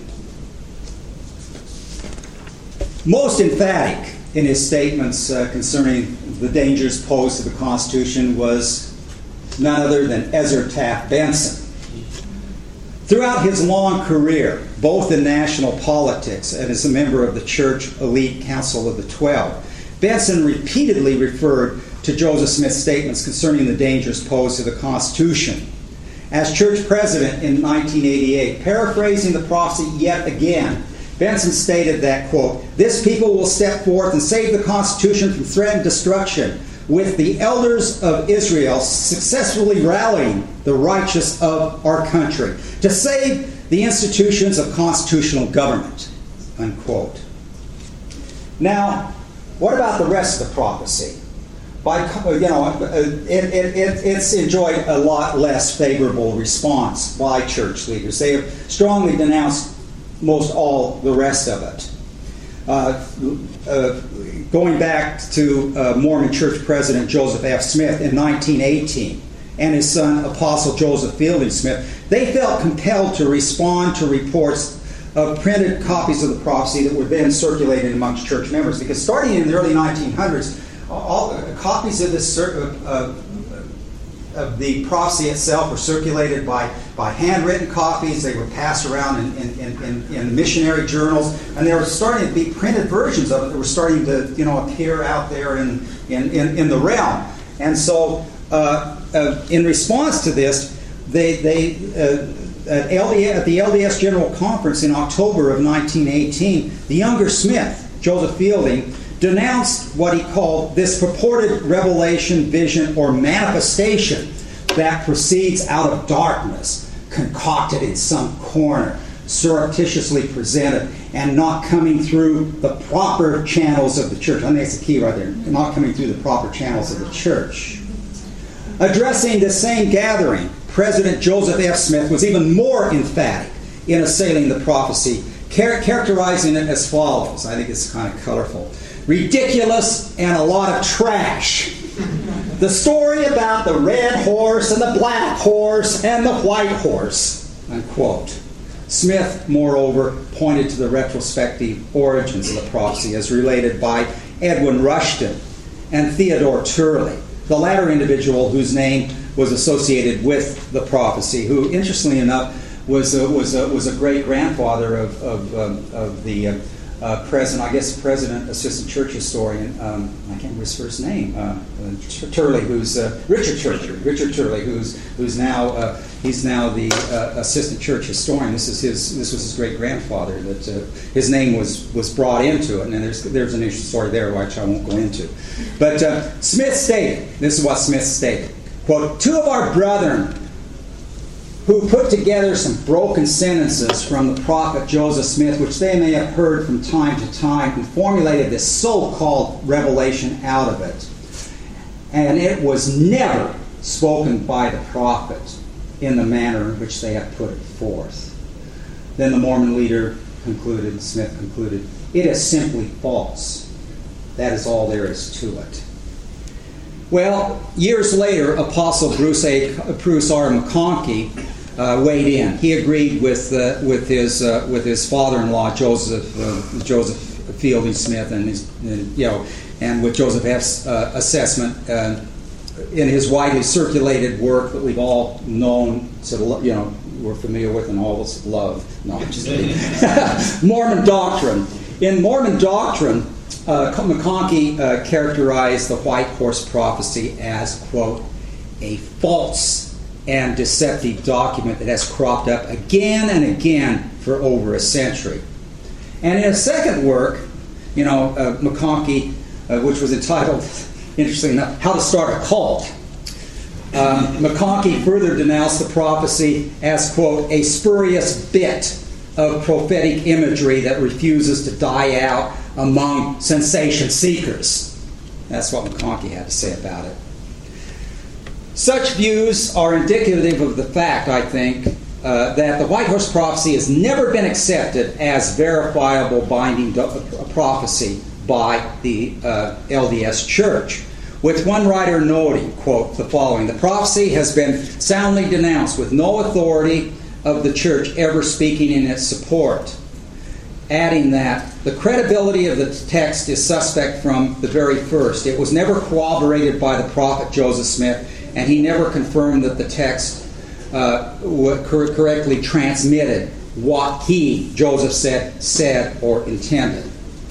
S2: Most emphatic in his statements uh, concerning the dangers posed to the Constitution was none other than Ezra Taft Benson. Throughout his long career, both in national politics and as a member of the church elite Council of the Twelve, Benson repeatedly referred to Joseph Smith's statements concerning the dangers posed to the Constitution. As church president in nineteen eighty-eight, paraphrasing the prophecy yet again, Benson stated that, quote, "This people will step forth and save the Constitution from threat and destruction, with the elders of Israel successfully rallying the righteous of our country to save the institutions of constitutional government," unquote. Now, what about the rest of the prophecy? By, you know, it, it, it, it's enjoyed a lot less favorable response by church leaders. They have strongly denounced most all the rest of it. Uh, uh, going back to uh, Mormon Church President Joseph F. Smith in nineteen eighteen and his son Apostle Joseph Fielding Smith, they felt compelled to respond to reports of printed copies of the prophecy that were then circulated amongst church members. Because starting in the early nineteen hundreds, all uh, copies of this uh, uh, of the prophecy itself were circulated by, by handwritten copies. They were passed around in, in, in, in missionary journals, and there were starting to be printed versions of it that were starting to, you know, appear out there in, in, in, in the realm. And so, uh, uh, in response to this, they, they uh, at, L D S, at the L D S General Conference in October of nineteen eighteen, the younger Smith, Joseph Fielding, denounced what he called this purported revelation, vision, or manifestation that proceeds out of darkness, concocted in some corner, surreptitiously presented, and not coming through the proper channels of the church. I think that's the key right there, not coming through the proper channels of the church. Addressing the same gathering, President Joseph F. Smith was even more emphatic in assailing the prophecy, char- characterizing it as follows. I think it's kind of colorful. Ridiculous and a lot of trash. The story about the red horse and the black horse and the white horse, unquote. Smith, moreover, pointed to the retrospective origins of the prophecy as related by Edwin Rushton and Theodore Turley, the latter individual whose name was associated with the prophecy, who, interestingly enough, was a, was a, was a great-grandfather of, of, um, of the uh, uh, president, I guess president, assistant church historian, um, I can't remember his first name, uh, uh, Turley, who's, uh, Richard Turley, Richard Turley, who's, who's now, uh, he's now the uh, assistant church historian. This is his, this was his great-grandfather that, uh, his name was, was brought into it, and there's, there's an interesting story there which I won't go into. But uh, Smith stated, this is what Smith stated, quote, "Two of our brethren who put together some broken sentences from the prophet Joseph Smith, which they may have heard from time to time, and formulated this so-called revelation out of it. And it was never spoken by the prophet in the manner in which they have put it forth." Then the Mormon leader concluded, Smith concluded, "It is simply false. That is all there is to it." Well, years later, Apostle Bruce A. Bruce R. McConkie uh, weighed in. He agreed with uh, with his uh, with his father-in-law Joseph uh, Joseph Fielding Smith and his uh, you know and with Joseph F's uh, assessment uh, in his widely circulated work that we've all known, sort of, you know, we're familiar with and all of us love. No, I'm just kidding. Mormon Doctrine. In Mormon Doctrine, Uh, McConkie uh, characterized the white horse prophecy as, quote, "a false and deceptive document that has cropped up again and again for over a century." And in a second work, you know, uh, McConkie, uh, which was entitled, interestingly enough, "How to Start a Cult," um, McConkie further denounced the prophecy as, quote, "a spurious bit of prophetic imagery that refuses to die out among sensation seekers." That's what McConkie had to say about it. Such views are indicative of the fact, I think, uh, that the White Horse Prophecy has never been accepted as verifiable binding do- prophecy by the uh, L D S Church, with one writer noting, quote, the following: "The prophecy has been soundly denounced with no authority of the Church ever speaking in its support," adding that the credibility of the text is suspect from the very first. It was never corroborated by the prophet Joseph Smith, and he never confirmed that the text
S3: uh, cor- correctly transmitted what he, Joseph, said, said or intended.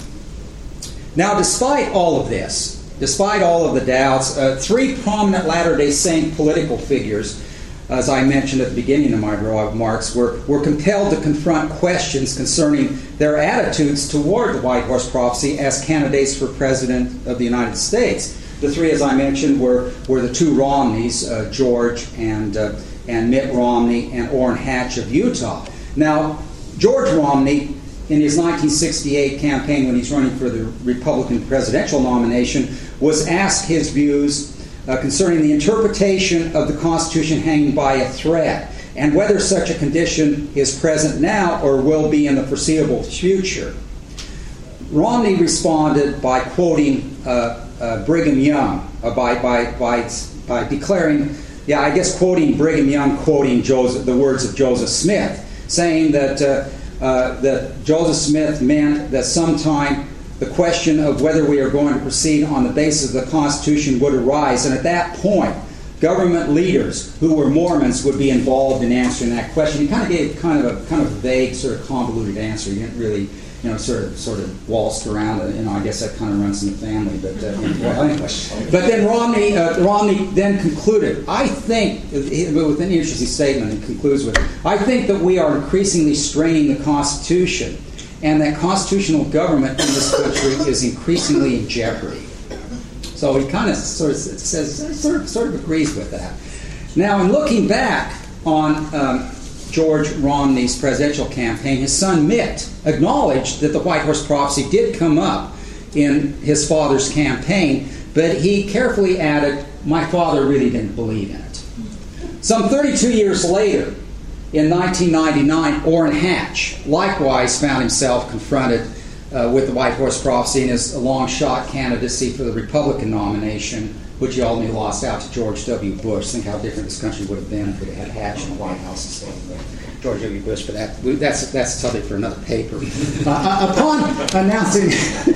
S3: Now, despite all of this, despite all of the doubts, uh, three prominent Latter-day Saint political figures, as I mentioned at the beginning of my remarks, were, were compelled to confront questions concerning their attitudes toward the White Horse Prophecy as candidates for President of the United States. The three, as I mentioned, were, were the two Romneys, uh, George and, uh, and Mitt Romney and Orrin Hatch of Utah. Now, George Romney, in his nineteen sixty-eight campaign when he's running for the Republican presidential nomination, was asked his views uh, concerning the interpretation of the Constitution hanging by a thread, and whether such a condition is present now or will be in the foreseeable future. Romney responded by quoting uh, uh, Brigham Young, uh, by, by, by, by declaring, yeah, I guess quoting Brigham Young, quoting Joseph, the words of Joseph Smith, saying that uh, uh, that Joseph Smith meant that sometime the question of whether we are going to proceed on the basis of the Constitution would arise, and at that point, government leaders who were Mormons would be involved in answering that question. He kind of gave kind of a kind of vague, sort of convoluted answer. He didn't really, you know, sort of sort of waltzed around it. You know, I guess that kind of runs in the family. But uh, well, anyway. But then Romney uh, Romney then concluded. I think, with an interesting statement, he concludes with, "I think that we are increasingly straining the Constitution, and that constitutional government in this country is increasingly in jeopardy." So he kind of sort of says, sort of, sort of agrees with that. Now, in looking back on um, George Romney's presidential campaign, his son Mitt acknowledged that the White Horse Prophecy did come up in his father's campaign, but he carefully added, "My father really didn't believe in it." Some thirty-two years later, in nineteen ninety-nine, Orrin Hatch likewise found himself confronted Uh, with the White Horse Prophecy in his long-shot candidacy for the Republican nomination, which he ultimately lost out to George W. Bush. Think how different this country would have been if it had Hatch in the White House instead of George W. Bush. But that, that's that's a subject for another paper. Uh, upon announcing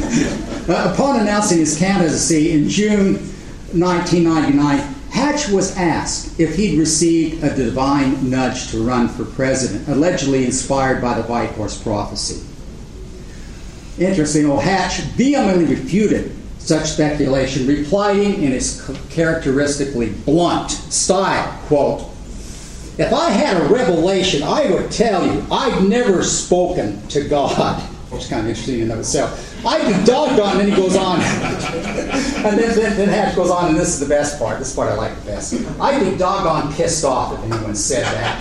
S3: uh, upon announcing his candidacy in June nineteen ninety-nine, Hatch was asked if he'd received a divine nudge to run for president, allegedly inspired by the White Horse Prophecy. Interesting, old Hatch vehemently refuted such speculation, replying in his characteristically blunt style, quote, "If I had a revelation, I would tell you I've never spoken to God," which is kind of interesting in and of itself. "I'd be doggone," and then he goes on. and then, then, then Hatch goes on, and this is the best part. This part I like the best. "I'd be doggone pissed off if anyone said that."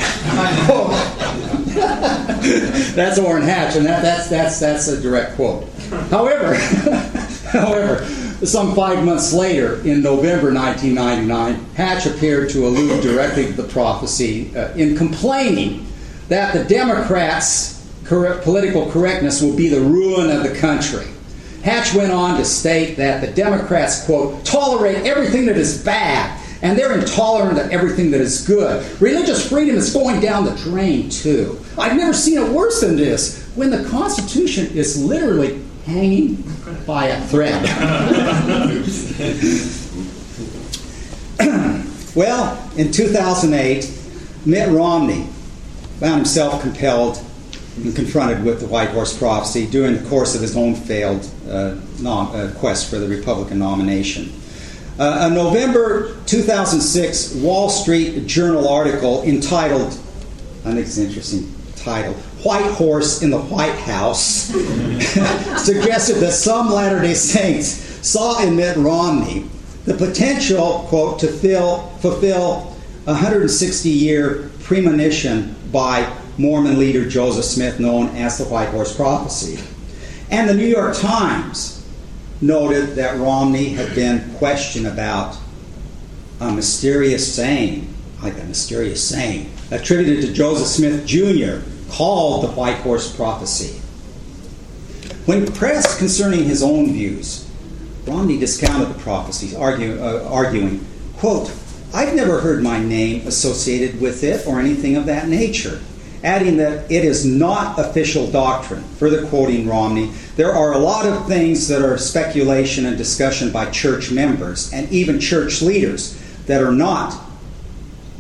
S3: That's Orrin Hatch, and that, that's that's that's a direct quote. However, however, some five months later, in November nineteen ninety-nine, Hatch appeared to allude directly to the prophecy uh, in complaining that the Democrats' correct, political correctness will be the ruin of the country. Hatch went on to state that the Democrats, quote, "tolerate everything that is bad, and they're intolerant of everything that is good. Religious freedom is going down the drain, too. I've never seen it worse than this, when the Constitution is literally hanging by a thread."
S2: Well, in two thousand eight, Mitt Romney found himself compelled and confronted with the White Horse Prophecy during the course of his own failed uh, nom- uh, quest for the Republican nomination. Uh, a November two thousand six Wall Street Journal article entitled, I think it's an interesting title, "White Horse in the White House," suggested that some Latter-day Saints saw in Mitt Romney the potential, quote, to fill, fulfill a one hundred sixty year premonition by Mormon leader Joseph Smith, known as the White Horse Prophecy. And the New York Times noted that Romney had been questioned about a mysterious saying, like a mysterious saying, attributed to Joseph Smith Junior, called the White Horse Prophecy. When pressed concerning his own views, Romney discounted the prophecies, argue, uh, arguing, quote, "I've never heard my name associated with it or anything of that nature," adding that it is not official doctrine. Further quoting Romney, "There are a lot of things that are speculation and discussion by church members and even church leaders that are not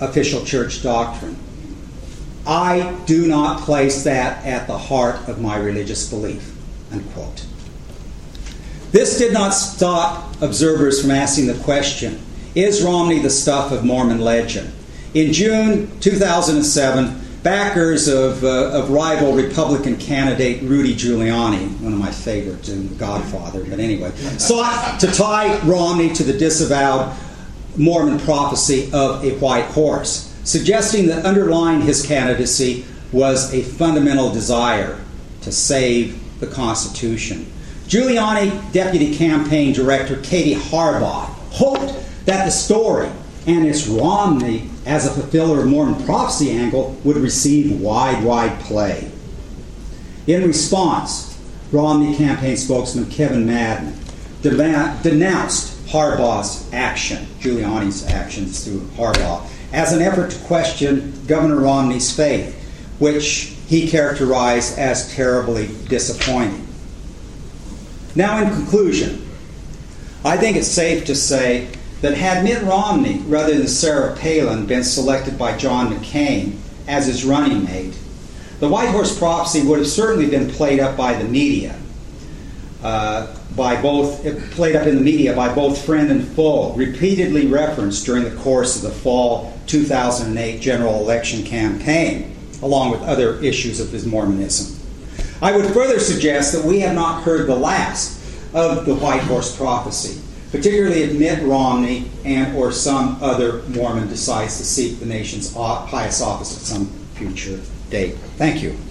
S2: official church doctrine. I do not place that at the heart of my religious belief, unquote. This did not stop observers from asking the question, is Romney the stuff of Mormon legend? In June two thousand seven, backers of, uh, of rival Republican candidate Rudy Giuliani, one of my favorites in The Godfather, but anyway, sought to tie Romney to the disavowed Mormon prophecy of a white horse, suggesting that underlying his candidacy was a fundamental desire to save the Constitution. Giuliani Deputy Campaign Director Katie Harbaugh hoped that the story and its Romney as a fulfiller of Mormon prophecy angle would receive wide, wide play. In response, Romney campaign spokesman Kevin Madden denounced Harbaugh's action, Giuliani's actions through Harbaugh, as an effort to question Governor Romney's faith, which he characterized as terribly disappointing. Now, in conclusion, I think it's safe to say that had Mitt Romney, rather than Sarah Palin, been selected by John McCain as his running mate, the White Horse prophecy would have certainly been played up by the media, uh, by both played up in the media by both friend and foe, repeatedly referenced during the course of the fall two thousand eight general election campaign, along with other issues of his Mormonism. I would further suggest that we have not heard the last of the White Horse prophecy, particularly if Mitt Romney and or some other Mormon decides to seek the nation's highest office at some future date. Thank you.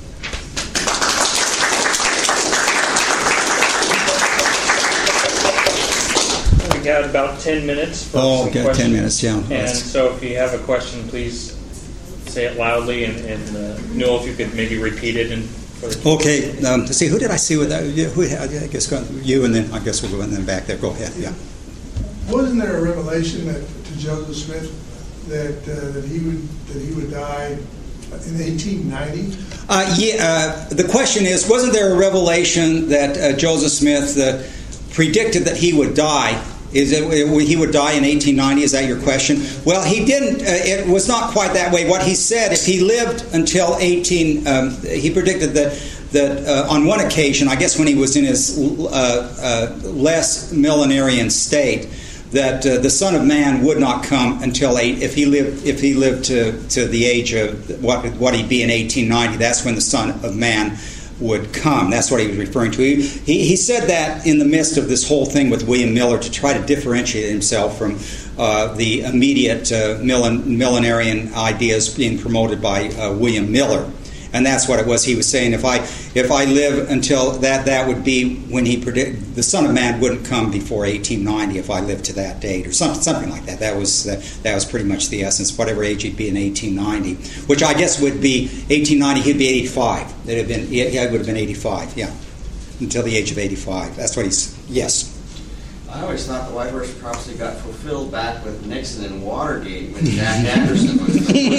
S1: We got about ten minutes for
S2: oh,
S1: some
S2: okay,
S1: questions.
S2: ten minutes, yeah.
S1: And so if you have a question, please say it loudly. And, and uh, Newell, if you could maybe repeat it. And for the
S2: okay, um, let's see, who did I see with that? Who, I guess you, and then I guess we'll go in the back there. Go ahead, yeah.
S4: Wasn't there a revelation that, to Joseph Smith that uh, that he would that he would die in eighteen ninety?
S2: Uh, yeah. Uh, the question is, wasn't there a revelation that uh, Joseph Smith uh, predicted that he would die? Is it, it he would die in eighteen ninety? Is that your question? Well, he didn't. Uh, it was not quite that way. What he said, if he lived until eighteen, um, he predicted that. that uh, on one occasion, I guess when he was in his uh, uh, less millenarian state, that uh, the Son of Man would not come until eight, if he lived if he lived to, to the age of what what he'd be in eighteen ninety. That's when the Son of Man would come. That's what he was referring to. He, he, he said that in the midst of this whole thing with William Miller to try to differentiate himself from uh, the immediate uh, millen, millenarian ideas being promoted by uh, William Miller. And that's what it was. He was saying, if I if I live until that, that would be when he predict the Son of Man wouldn't come before eighteen ninety if I lived to that date, or something something like that. That was uh, that was pretty much the essence. Whatever age he'd be in eighteen ninety, which I guess would be eighteen ninety. He'd be eighty-five. It'd have been yeah, it would have been eighty-five. Yeah, until the age of eighty-five. That's what he's yes.
S5: I always thought the White Horse prophecy got fulfilled back with Nixon and Watergate when Jack Anderson was.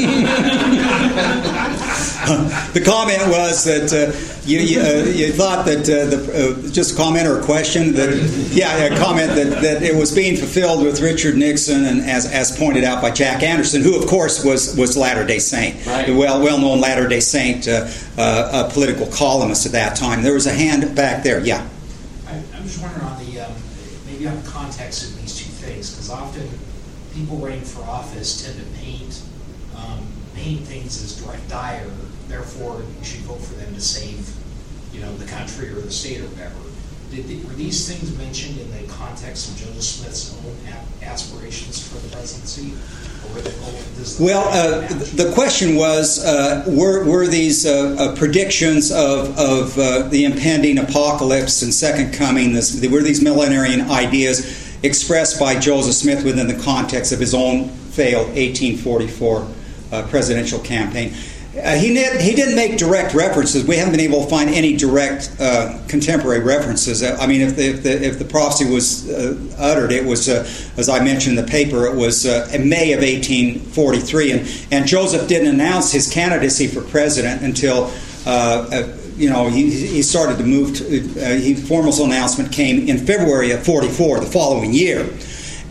S2: The comment was that uh, you you, uh, you thought that uh, the uh, just a comment or a question that yeah a comment that, that it was being fulfilled with Richard Nixon and as as pointed out by Jack Anderson, who of course was was Latter-day Saint,
S5: right.
S2: the well well known Latter-day Saint uh, uh, a political columnist at that time. There was a hand back there. Yeah.
S6: I, I'm just wondering on the. Um, Maybe on the context of these two things, because often people running for office tend to paint um, paint things as direct dire. Therefore, you should vote for them to save, you know, the country or the state or whatever. Did the, were these things mentioned in the context of Joseph Smith's own aspirations for the presidency? Or were they, does the
S2: well, uh, the question was, uh, were, were these uh, uh, predictions of, of uh, the impending apocalypse and second coming, this, were these millenarian ideas expressed by Joseph Smith within the context of his own failed eighteen forty-four uh, presidential campaign? Uh, he, ne- he didn't make direct references. We haven't been able to find any direct uh, contemporary references. I mean, if the, if the, if the prophecy was uh, uttered, it was, uh, as I mentioned in the paper, it was uh, in May of eighteen forty-three. And, and Joseph didn't announce his candidacy for president until, uh, uh, you know, he, he started to move to, uh, he, formal announcement came in February of forty-four, the following year.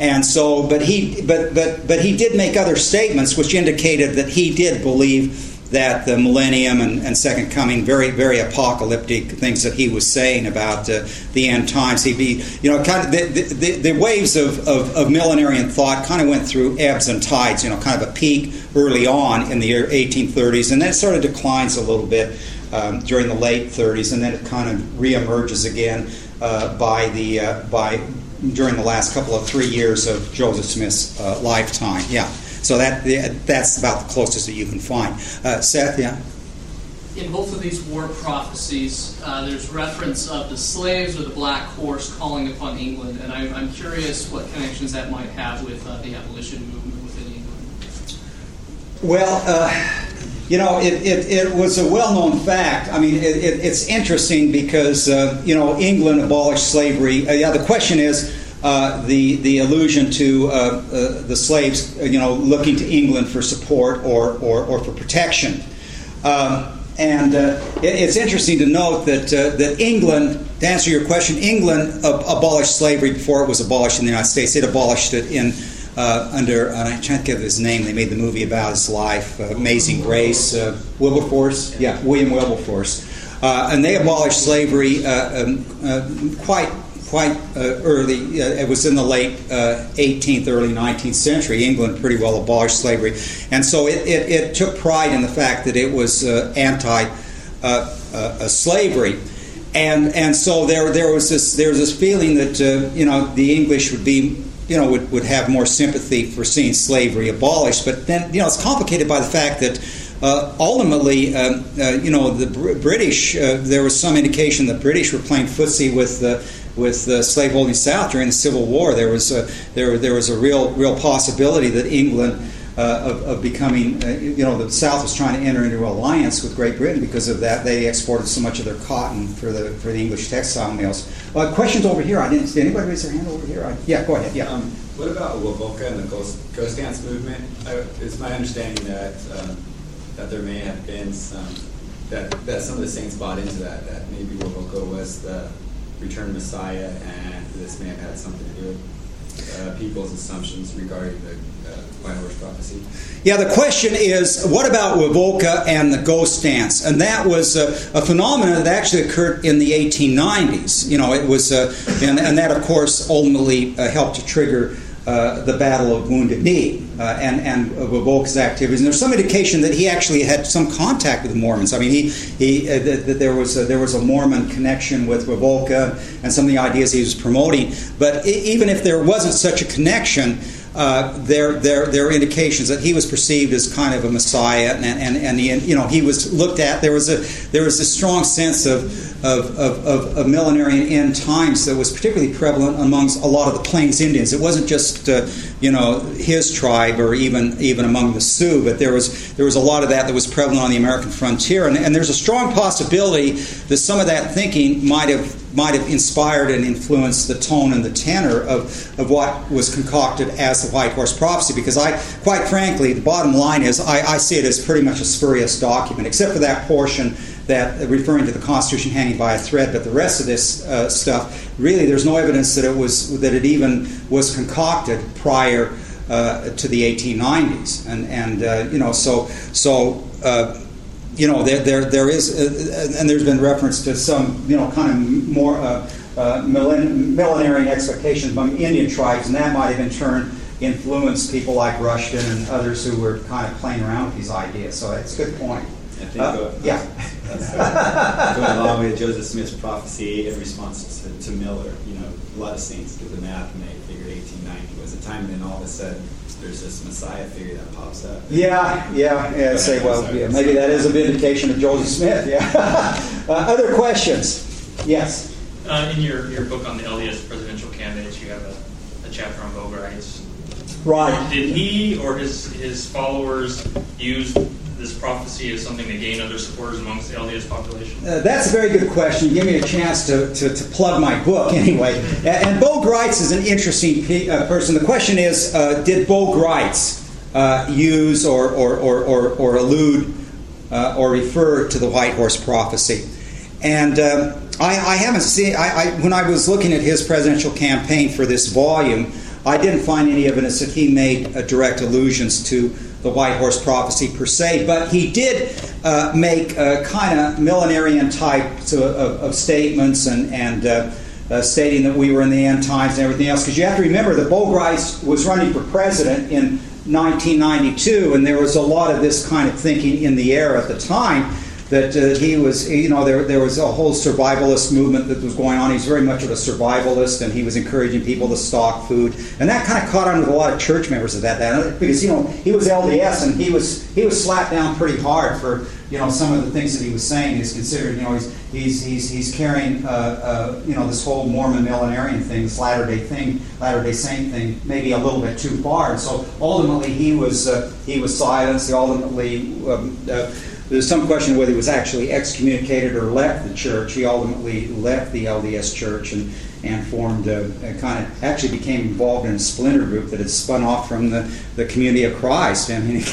S2: And so, but he, but but but he did make other statements which indicated that he did believe that the millennium and, and second coming, very very apocalyptic things that he was saying about uh, the end times. He'd be, you know, kind of the the, the waves of, of, of millenarian thought kind of went through ebbs and tides. You know, kind of a peak early on in the year eighteen thirties, and then it sort of declines a little bit um, during the late thirties, and then it kind of reemerges again uh, by the uh, by during the last couple of three years of Joseph Smith's uh, lifetime. Yeah. So that that's about the closest that you can find. Uh, Seth, yeah?
S7: In both of these war prophecies, uh, there's reference of the slaves or the black horse calling upon England, and I, I'm curious what connections that might have with uh, the abolition movement within England.
S2: Well, uh, you know, it, it, it was a well-known fact. I mean, it, it, it's interesting because, uh, you know, England abolished slavery. Uh, yeah, the question is, Uh, the the allusion to uh, uh, the slaves, uh, you know, looking to England for support or or, or for protection, um, and uh, it, it's interesting to note that uh, that England, to answer your question, England ab- abolished slavery before it was abolished in the United States. It abolished it in uh, under uh, I'm trying to think of his name. They made the movie about his life, uh, Amazing Grace, uh, Wilberforce, yeah, William Wilberforce, uh, and they abolished slavery uh, um, uh, quite. Quite uh, early, uh, it was in the late uh, eighteenth, early nineteenth century. England pretty well abolished slavery, and so it, it, it took pride in the fact that it was uh, anti-slavery, uh, uh, and and so there there was this there was this feeling that uh, you know the English would be you know would, would have more sympathy for seeing slavery abolished, but then you know it's complicated by the fact that. Uh, ultimately, um, uh, you know, the Br- British. Uh, there was some indication that British were playing footsie with the with the slaveholding South during the Civil War. There was a, there there was a real real possibility that England uh, of, of becoming, uh, you know, the South was trying to enter into an alliance with Great Britain because of that. They exported so much of their cotton for the for the English textile mills. Uh, questions over here? I didn't see anybody raise their hand over here. I, yeah, go ahead. Yeah.
S8: Um, what about Wovoka and the Ghost, Ghost Dance movement? I, it's my understanding that. Um, that there may have been some, that, that some of the saints bought into that, that maybe Wovoka was the returned Messiah, and this may have had something to do with uh, people's assumptions regarding the uh, White Horse prophecy.
S2: Yeah, the question is, what about Wovoka and the ghost dance? And that was a, a phenomenon that actually occurred in the eighteen nineties. You know, it was, uh, and, and that, of course, ultimately uh, helped to trigger Uh, the Battle of Wounded Knee uh, and and uh, Wovoka's activities, and there's some indication that he actually had some contact with the Mormons. I mean, he he uh, that, that there was a, there was a Mormon connection with Wovoka and some of the ideas he was promoting. But I- even if there wasn't such a connection, uh, there there there are indications that he was perceived as kind of a Messiah, and and and the, you know he was looked at. There was a there was a strong sense of. Of, of, of, of millenarian end times that was particularly prevalent amongst a lot of the Plains Indians. It wasn't just uh, you know his tribe or even even among the Sioux, but there was there was a lot of that that was prevalent on the American frontier. And, and there's a strong possibility that some of that thinking might have might have inspired and influenced the tone and the tenor of, of what was concocted as the White Horse Prophecy. Because I, quite frankly, the bottom line is I, I see it as pretty much a spurious document, except for that portion that referring to the Constitution hanging by a thread, but the rest of this uh, stuff, really, there's no evidence that it was that it even was concocted prior uh, to the eighteen nineties, and and uh, you know, so so uh, you know, there there there is, uh, and there's been reference to some you know kind of more uh, uh, millen- millenarian expectations among Indian tribes, and that might have in turn influenced people like Rushton and others who were kind of playing around with these ideas. So it's a good point.
S8: I think
S2: Uh,
S8: go,
S2: yeah.
S8: That's uh, going along with Joseph Smith's prophecy in response to, to Miller. You know, a lot of saints did the math and they figured eighteen ninety was the time, and then all of a sudden there's this Messiah figure that pops up.
S2: Yeah, yeah, yeah. Say, well, yeah, maybe that is a vindication of Joseph Smith. Yeah. uh, other questions? Yes.
S1: Uh, in your, your book on the L D S presidential candidates, you have a, a chapter on Bogrites.
S2: Right.
S1: Did he or his his followers use this prophecy as something to gain other supporters amongst the L D S population?
S2: Uh, that's a very good question. Give me a chance to, to, to plug my book anyway. And, and Bo Gritz is an interesting pe- uh, person. The question is, uh, did Bo Gritz uh, use or, or, or, or, or allude uh, or refer to the White Horse prophecy? And um, I, I haven't seen, I, I, when I was looking at his presidential campaign for this volume, I didn't find any evidence that he made uh, direct allusions to the White Horse Prophecy per se, but he did uh, make uh, kind of millenarian types of, of, of statements and, and uh, uh, stating that we were in the end times and everything else. Because you have to remember that Bo Grise was running for president in nineteen ninety-two, and there was a lot of this kind of thinking in the air at the time. That uh, he was, you know, there there was a whole survivalist movement that was going on. He's very much of a survivalist, and he was encouraging people to stock food, and that kind of caught on with a lot of church members of that, that because you know he was L D S, and he was he was slapped down pretty hard for you know some of the things that he was saying. He's considered, you know, he's he's he's he's carrying uh, uh, you know this whole Mormon millenarian thing, this Latter Day thing, Latter Day Saint thing, maybe a little bit too far. And so ultimately he was uh, he was silenced. He ultimately. Um, uh, There's some question whether he was actually excommunicated or left the church. He ultimately left the L D S church and, and formed a, a kind of, actually became involved in a splinter group that had spun off from the, the Community of Christ. I mean,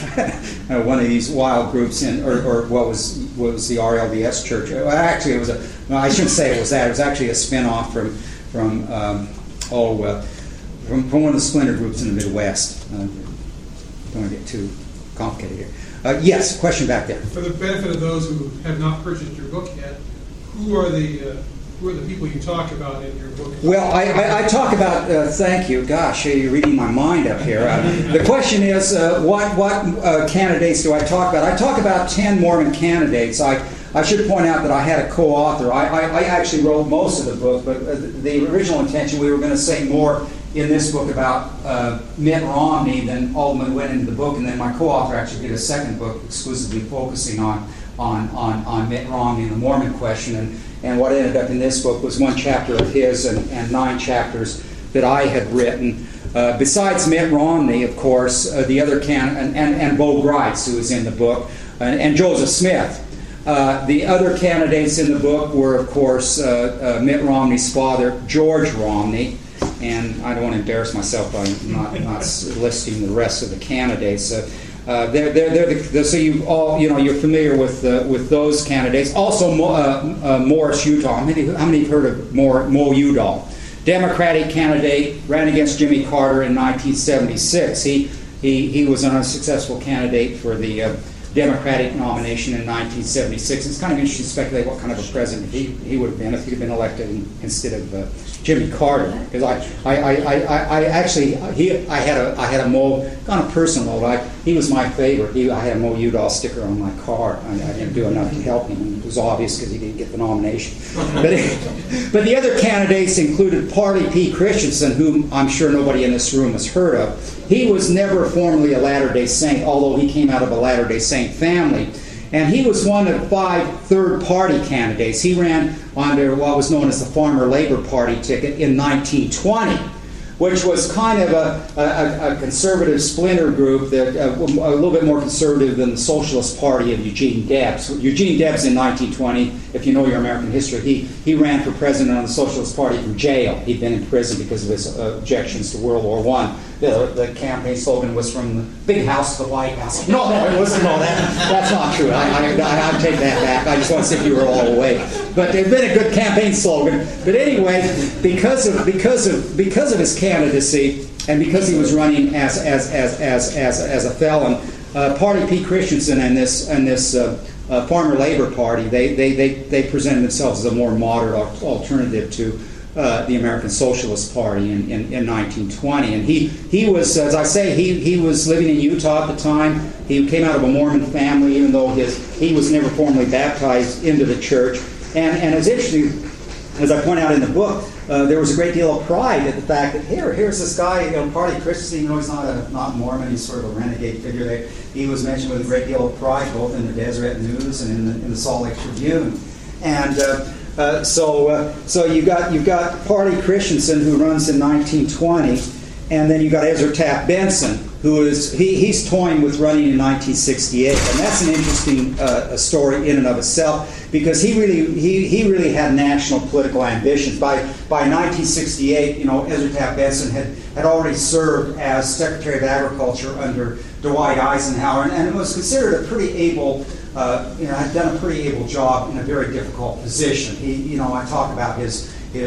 S2: one of these wild groups in, or, or what was what was the R L D S church. Well, actually, it was a, no, I shouldn't say it was that. It was actually a spin-off from, from um, oh, uh, from, from one of the splinter groups in the Midwest. Uh, don't want to get too complicated here. Uh, yes, question back there.
S9: For the benefit of those who have not purchased your book yet, who are the uh, who are the people you talk about in your book?
S2: Well, I, I, I talk about. Uh, thank you. Gosh, you're reading my mind up here. Uh, the question is, uh, what what uh, candidates do I talk about? I talk about ten Mormon candidates. I I should point out that I had a co-author. I, I, I actually wrote most of the book, but uh, the original intention we were going to say more in this book about uh, Mitt Romney than ultimately went into the book, and then my co-author actually did a second book exclusively focusing on on, on, on Mitt Romney and the Mormon question, and, and what ended up in this book was one chapter of his and, and nine chapters that I had written. Uh, besides Mitt Romney, of course, uh, the other can and, and, and Bo Grise, who is in the book, and, and Joseph Smith. Uh, the other candidates in the book were, of course, uh, uh, Mitt Romney's father, George Romney. And I don't want to embarrass myself by not, not listing the rest of the candidates. Uh, uh, they're, they're, they're the, the, so you all, you know, you're familiar with uh, with those candidates. Also, uh, uh, Morris Udall. How many, how many have heard of Mo, Mo Udall? Democratic candidate, ran against Jimmy Carter in nineteen seventy-six. He he he was an unsuccessful candidate for the uh, Democratic nomination in nineteen seventy-six. It's kind of interesting to speculate what kind of a president he, he would have been if he had been elected in, instead of uh, Jimmy Carter. Because I, I, I, I, I actually he I had a I had a Mo on a personal note. I, he was my favorite. He, I had a Mo Udall sticker on my car. I, I didn't do enough to help him. And it was obvious because he didn't get the nomination. But but the other candidates included Parley P. Christensen, whom I'm sure nobody in this room has heard of. He was never formally a Latter-day Saint, although he came out of a Latter-day Saint family. And he was one of five third-party candidates. He ran under what was known as the Farmer Labor Party ticket in nineteen twenty, which was kind of a, a, a conservative splinter group, that uh, a little bit more conservative than the Socialist Party of Eugene Debs. Eugene Debs in nineteen twenty, if you know your American history, he, he ran for president on the Socialist Party from jail. He'd been in prison because of his uh, objections to World War One. The, the campaign slogan was from the big house to the White House. No, no, it wasn't all that. That's not true. I, I, I, I take that back. I just want to see if you were all awake. But it had been a good campaign slogan. But anyway, because of because of because of his candidacy and because he was running as as as as as, as a felon, uh, Parley P. Christensen and this and this uh, uh, Farmer Labor Party, they they they they presented themselves as a more moderate alternative to Uh, the American Socialist Party in, in, in nineteen twenty. And he, he was, as I say, he, he was living in Utah at the time. He came out of a Mormon family, even though his he was never formally baptized into the church. And, and it's interesting, as I point out in the book, uh, there was a great deal of pride at the fact that here, here's this guy, you know, Parley Christensen, you know, he's not a not Mormon, he's sort of a renegade figure there. He was mentioned with a great deal of pride, both in the Deseret News and in the, in the Salt Lake Tribune. And uh, Uh, so, uh, so you got you've got Parley Christensen, who runs in nineteen twenty, and then you got Ezra Taft Benson, who is he, he's toying with running in nineteen sixty-eight, and that's an interesting uh, story in and of itself, because he really he, he really had national political ambitions. By by nineteen sixty-eight, you know, Ezra Taft Benson had had already served as Secretary of Agriculture under Dwight Eisenhower, and, and it was considered a pretty able. Uh, you know, had done a pretty able job in a very difficult position. He, you know, I talk about his his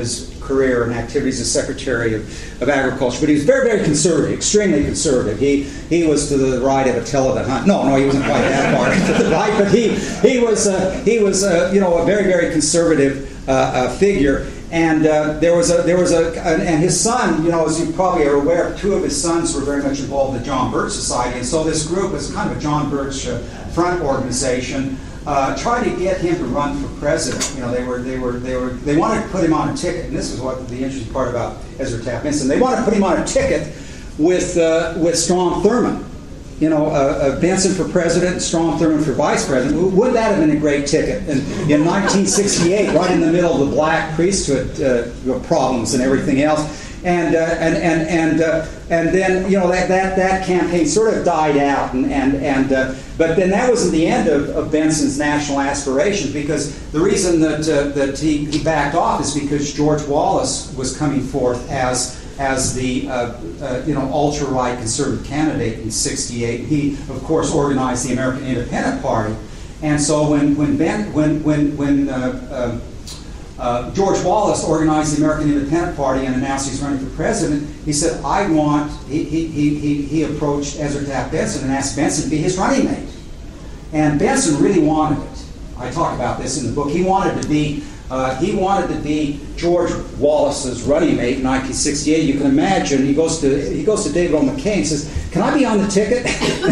S3: career and activities as Secretary of, of Agriculture, but he was very, very conservative, extremely conservative. He he was to the right of Attila the Hun. No, no, he wasn't quite that far to the right, but he he was uh, he was uh, you know a very, very conservative uh, uh, figure. And uh, there was a there was a and his son, you know, as you probably are aware, two of his sons were very much involved in the John Birch Society, and so this group was kind of a John Birch uh, front organization. Uh, tried to get him to run for president. You know, they were they were they were they wanted to put him on a ticket, and this is what the interesting part about Ezra Taft Benson. They wanted to put him on a ticket with uh, with Strom Thurmond. You know, uh, uh, Benson for president, Strom Thurmond for vice president. Wouldn't that have been a great ticket? And in nineteen sixty-eight, right in the middle of the black priesthood uh, problems and everything else, and uh, and and and uh, and then you know that, that that campaign sort of died out, and and and uh, but then that wasn't the end of, of Benson's national aspirations, because the reason that uh, that he, he backed off is because George Wallace was coming forth as. as the uh, uh, you know ultra-right conservative candidate in sixty-eight. He, of course, organized the American Independent Party, and so when when ben, when when when uh, uh, uh, George Wallace organized the American Independent Party and announced he's running for president, he said, "I want." He he he he approached Ezra Taft Benson and asked Benson to be his running mate, and Benson really wanted it. I talk about this in the book. He wanted to be. Uh, he wanted to be George Wallace's running mate in nineteen sixty-eight. You can imagine he goes to he goes to David O. McKay and says, "Can I be on the ticket?"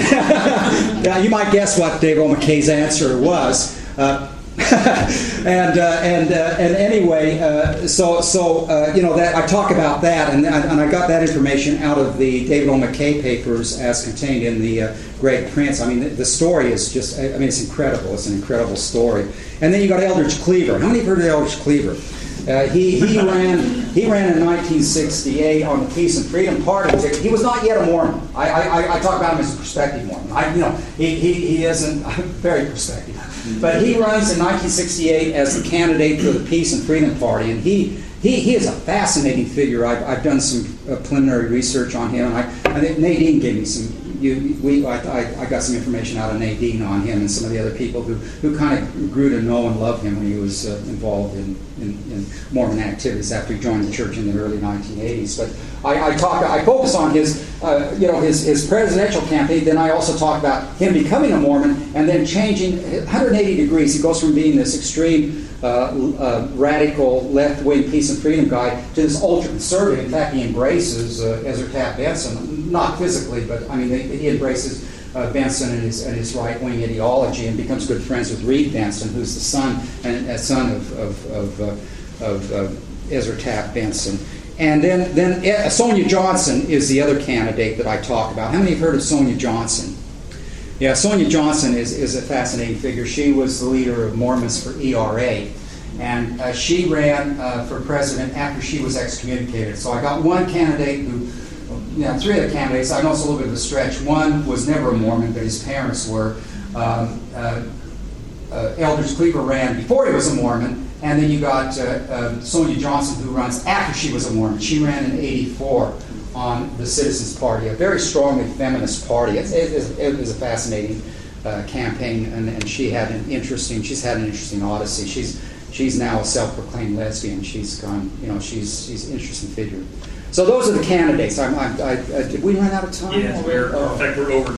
S3: Now you might guess what David O. McKay's answer was. Uh, and uh, and uh, and anyway, uh, so so uh, you know that I talk about that, and and I got that information out of the David O. McKay papers as contained in the uh, Great Prince. I mean, the, the story is just, I mean, it's incredible. It's an incredible story. And then you got Eldridge Cleaver. How many have heard of Eldridge Cleaver? Uh, he he ran he ran in nineteen sixty-eight on the Peace and Freedom Party ticket. He was not yet a Mormon. I I, I talk about him as a prospective Mormon. I, you know, he, he he isn't very prospective, but he runs in nineteen sixty-eight as the candidate for the Peace and Freedom Party, and he. He, he is a fascinating figure. I've, I've done some uh, preliminary research on him, and I, I think Nadine gave me some. You, we, I, I, I got some information out of Nadine on him and some of the other people who, who kind of grew to know and love him when he was uh, involved in, in, in Mormon activities after he joined the church in the early nineteen eighties. But I, I talk, I focus on his, uh, you know, his, his presidential campaign. Then I also talk about him becoming a Mormon and then changing one hundred eighty degrees. He goes from being this extreme. Uh, uh, radical left-wing peace and freedom guy to this ultra-conservative. In fact, he embraces uh, Ezra Taft Benson, not physically, but I mean, he, he embraces uh, Benson and his, and his right-wing ideology, and becomes good friends with Reed Benson, who's the son and uh, son of of, of, uh, of uh, Ezra Taft Benson. And then then uh, Sonia Johnson is the other candidate that I talk about. How many have heard of Sonia Johnson? Yeah, Sonia Johnson is, is a fascinating figure. She was the leader of Mormons for E R A, and uh, she ran uh, for president after she was excommunicated. So I got one candidate who, you know, three other candidates. I know it's a little bit of a stretch. One was never a Mormon, but his parents were. Um, uh, uh, Eldridge Cleaver ran before he was a Mormon, and then you got uh, uh, Sonia Johnson, who runs after she was a Mormon. She ran in eighty-four. On the Citizens Party, a very strongly feminist party. It, it, it was a fascinating uh, campaign, and, and she had an interesting. She's had an interesting odyssey. She's she's now a self-proclaimed lesbian. She's gone. You know, she's she's an interesting figure. So those are the candidates. I'm, I'm, I, I, did we run out of time?
S1: Yes, we're. In fact, we're over.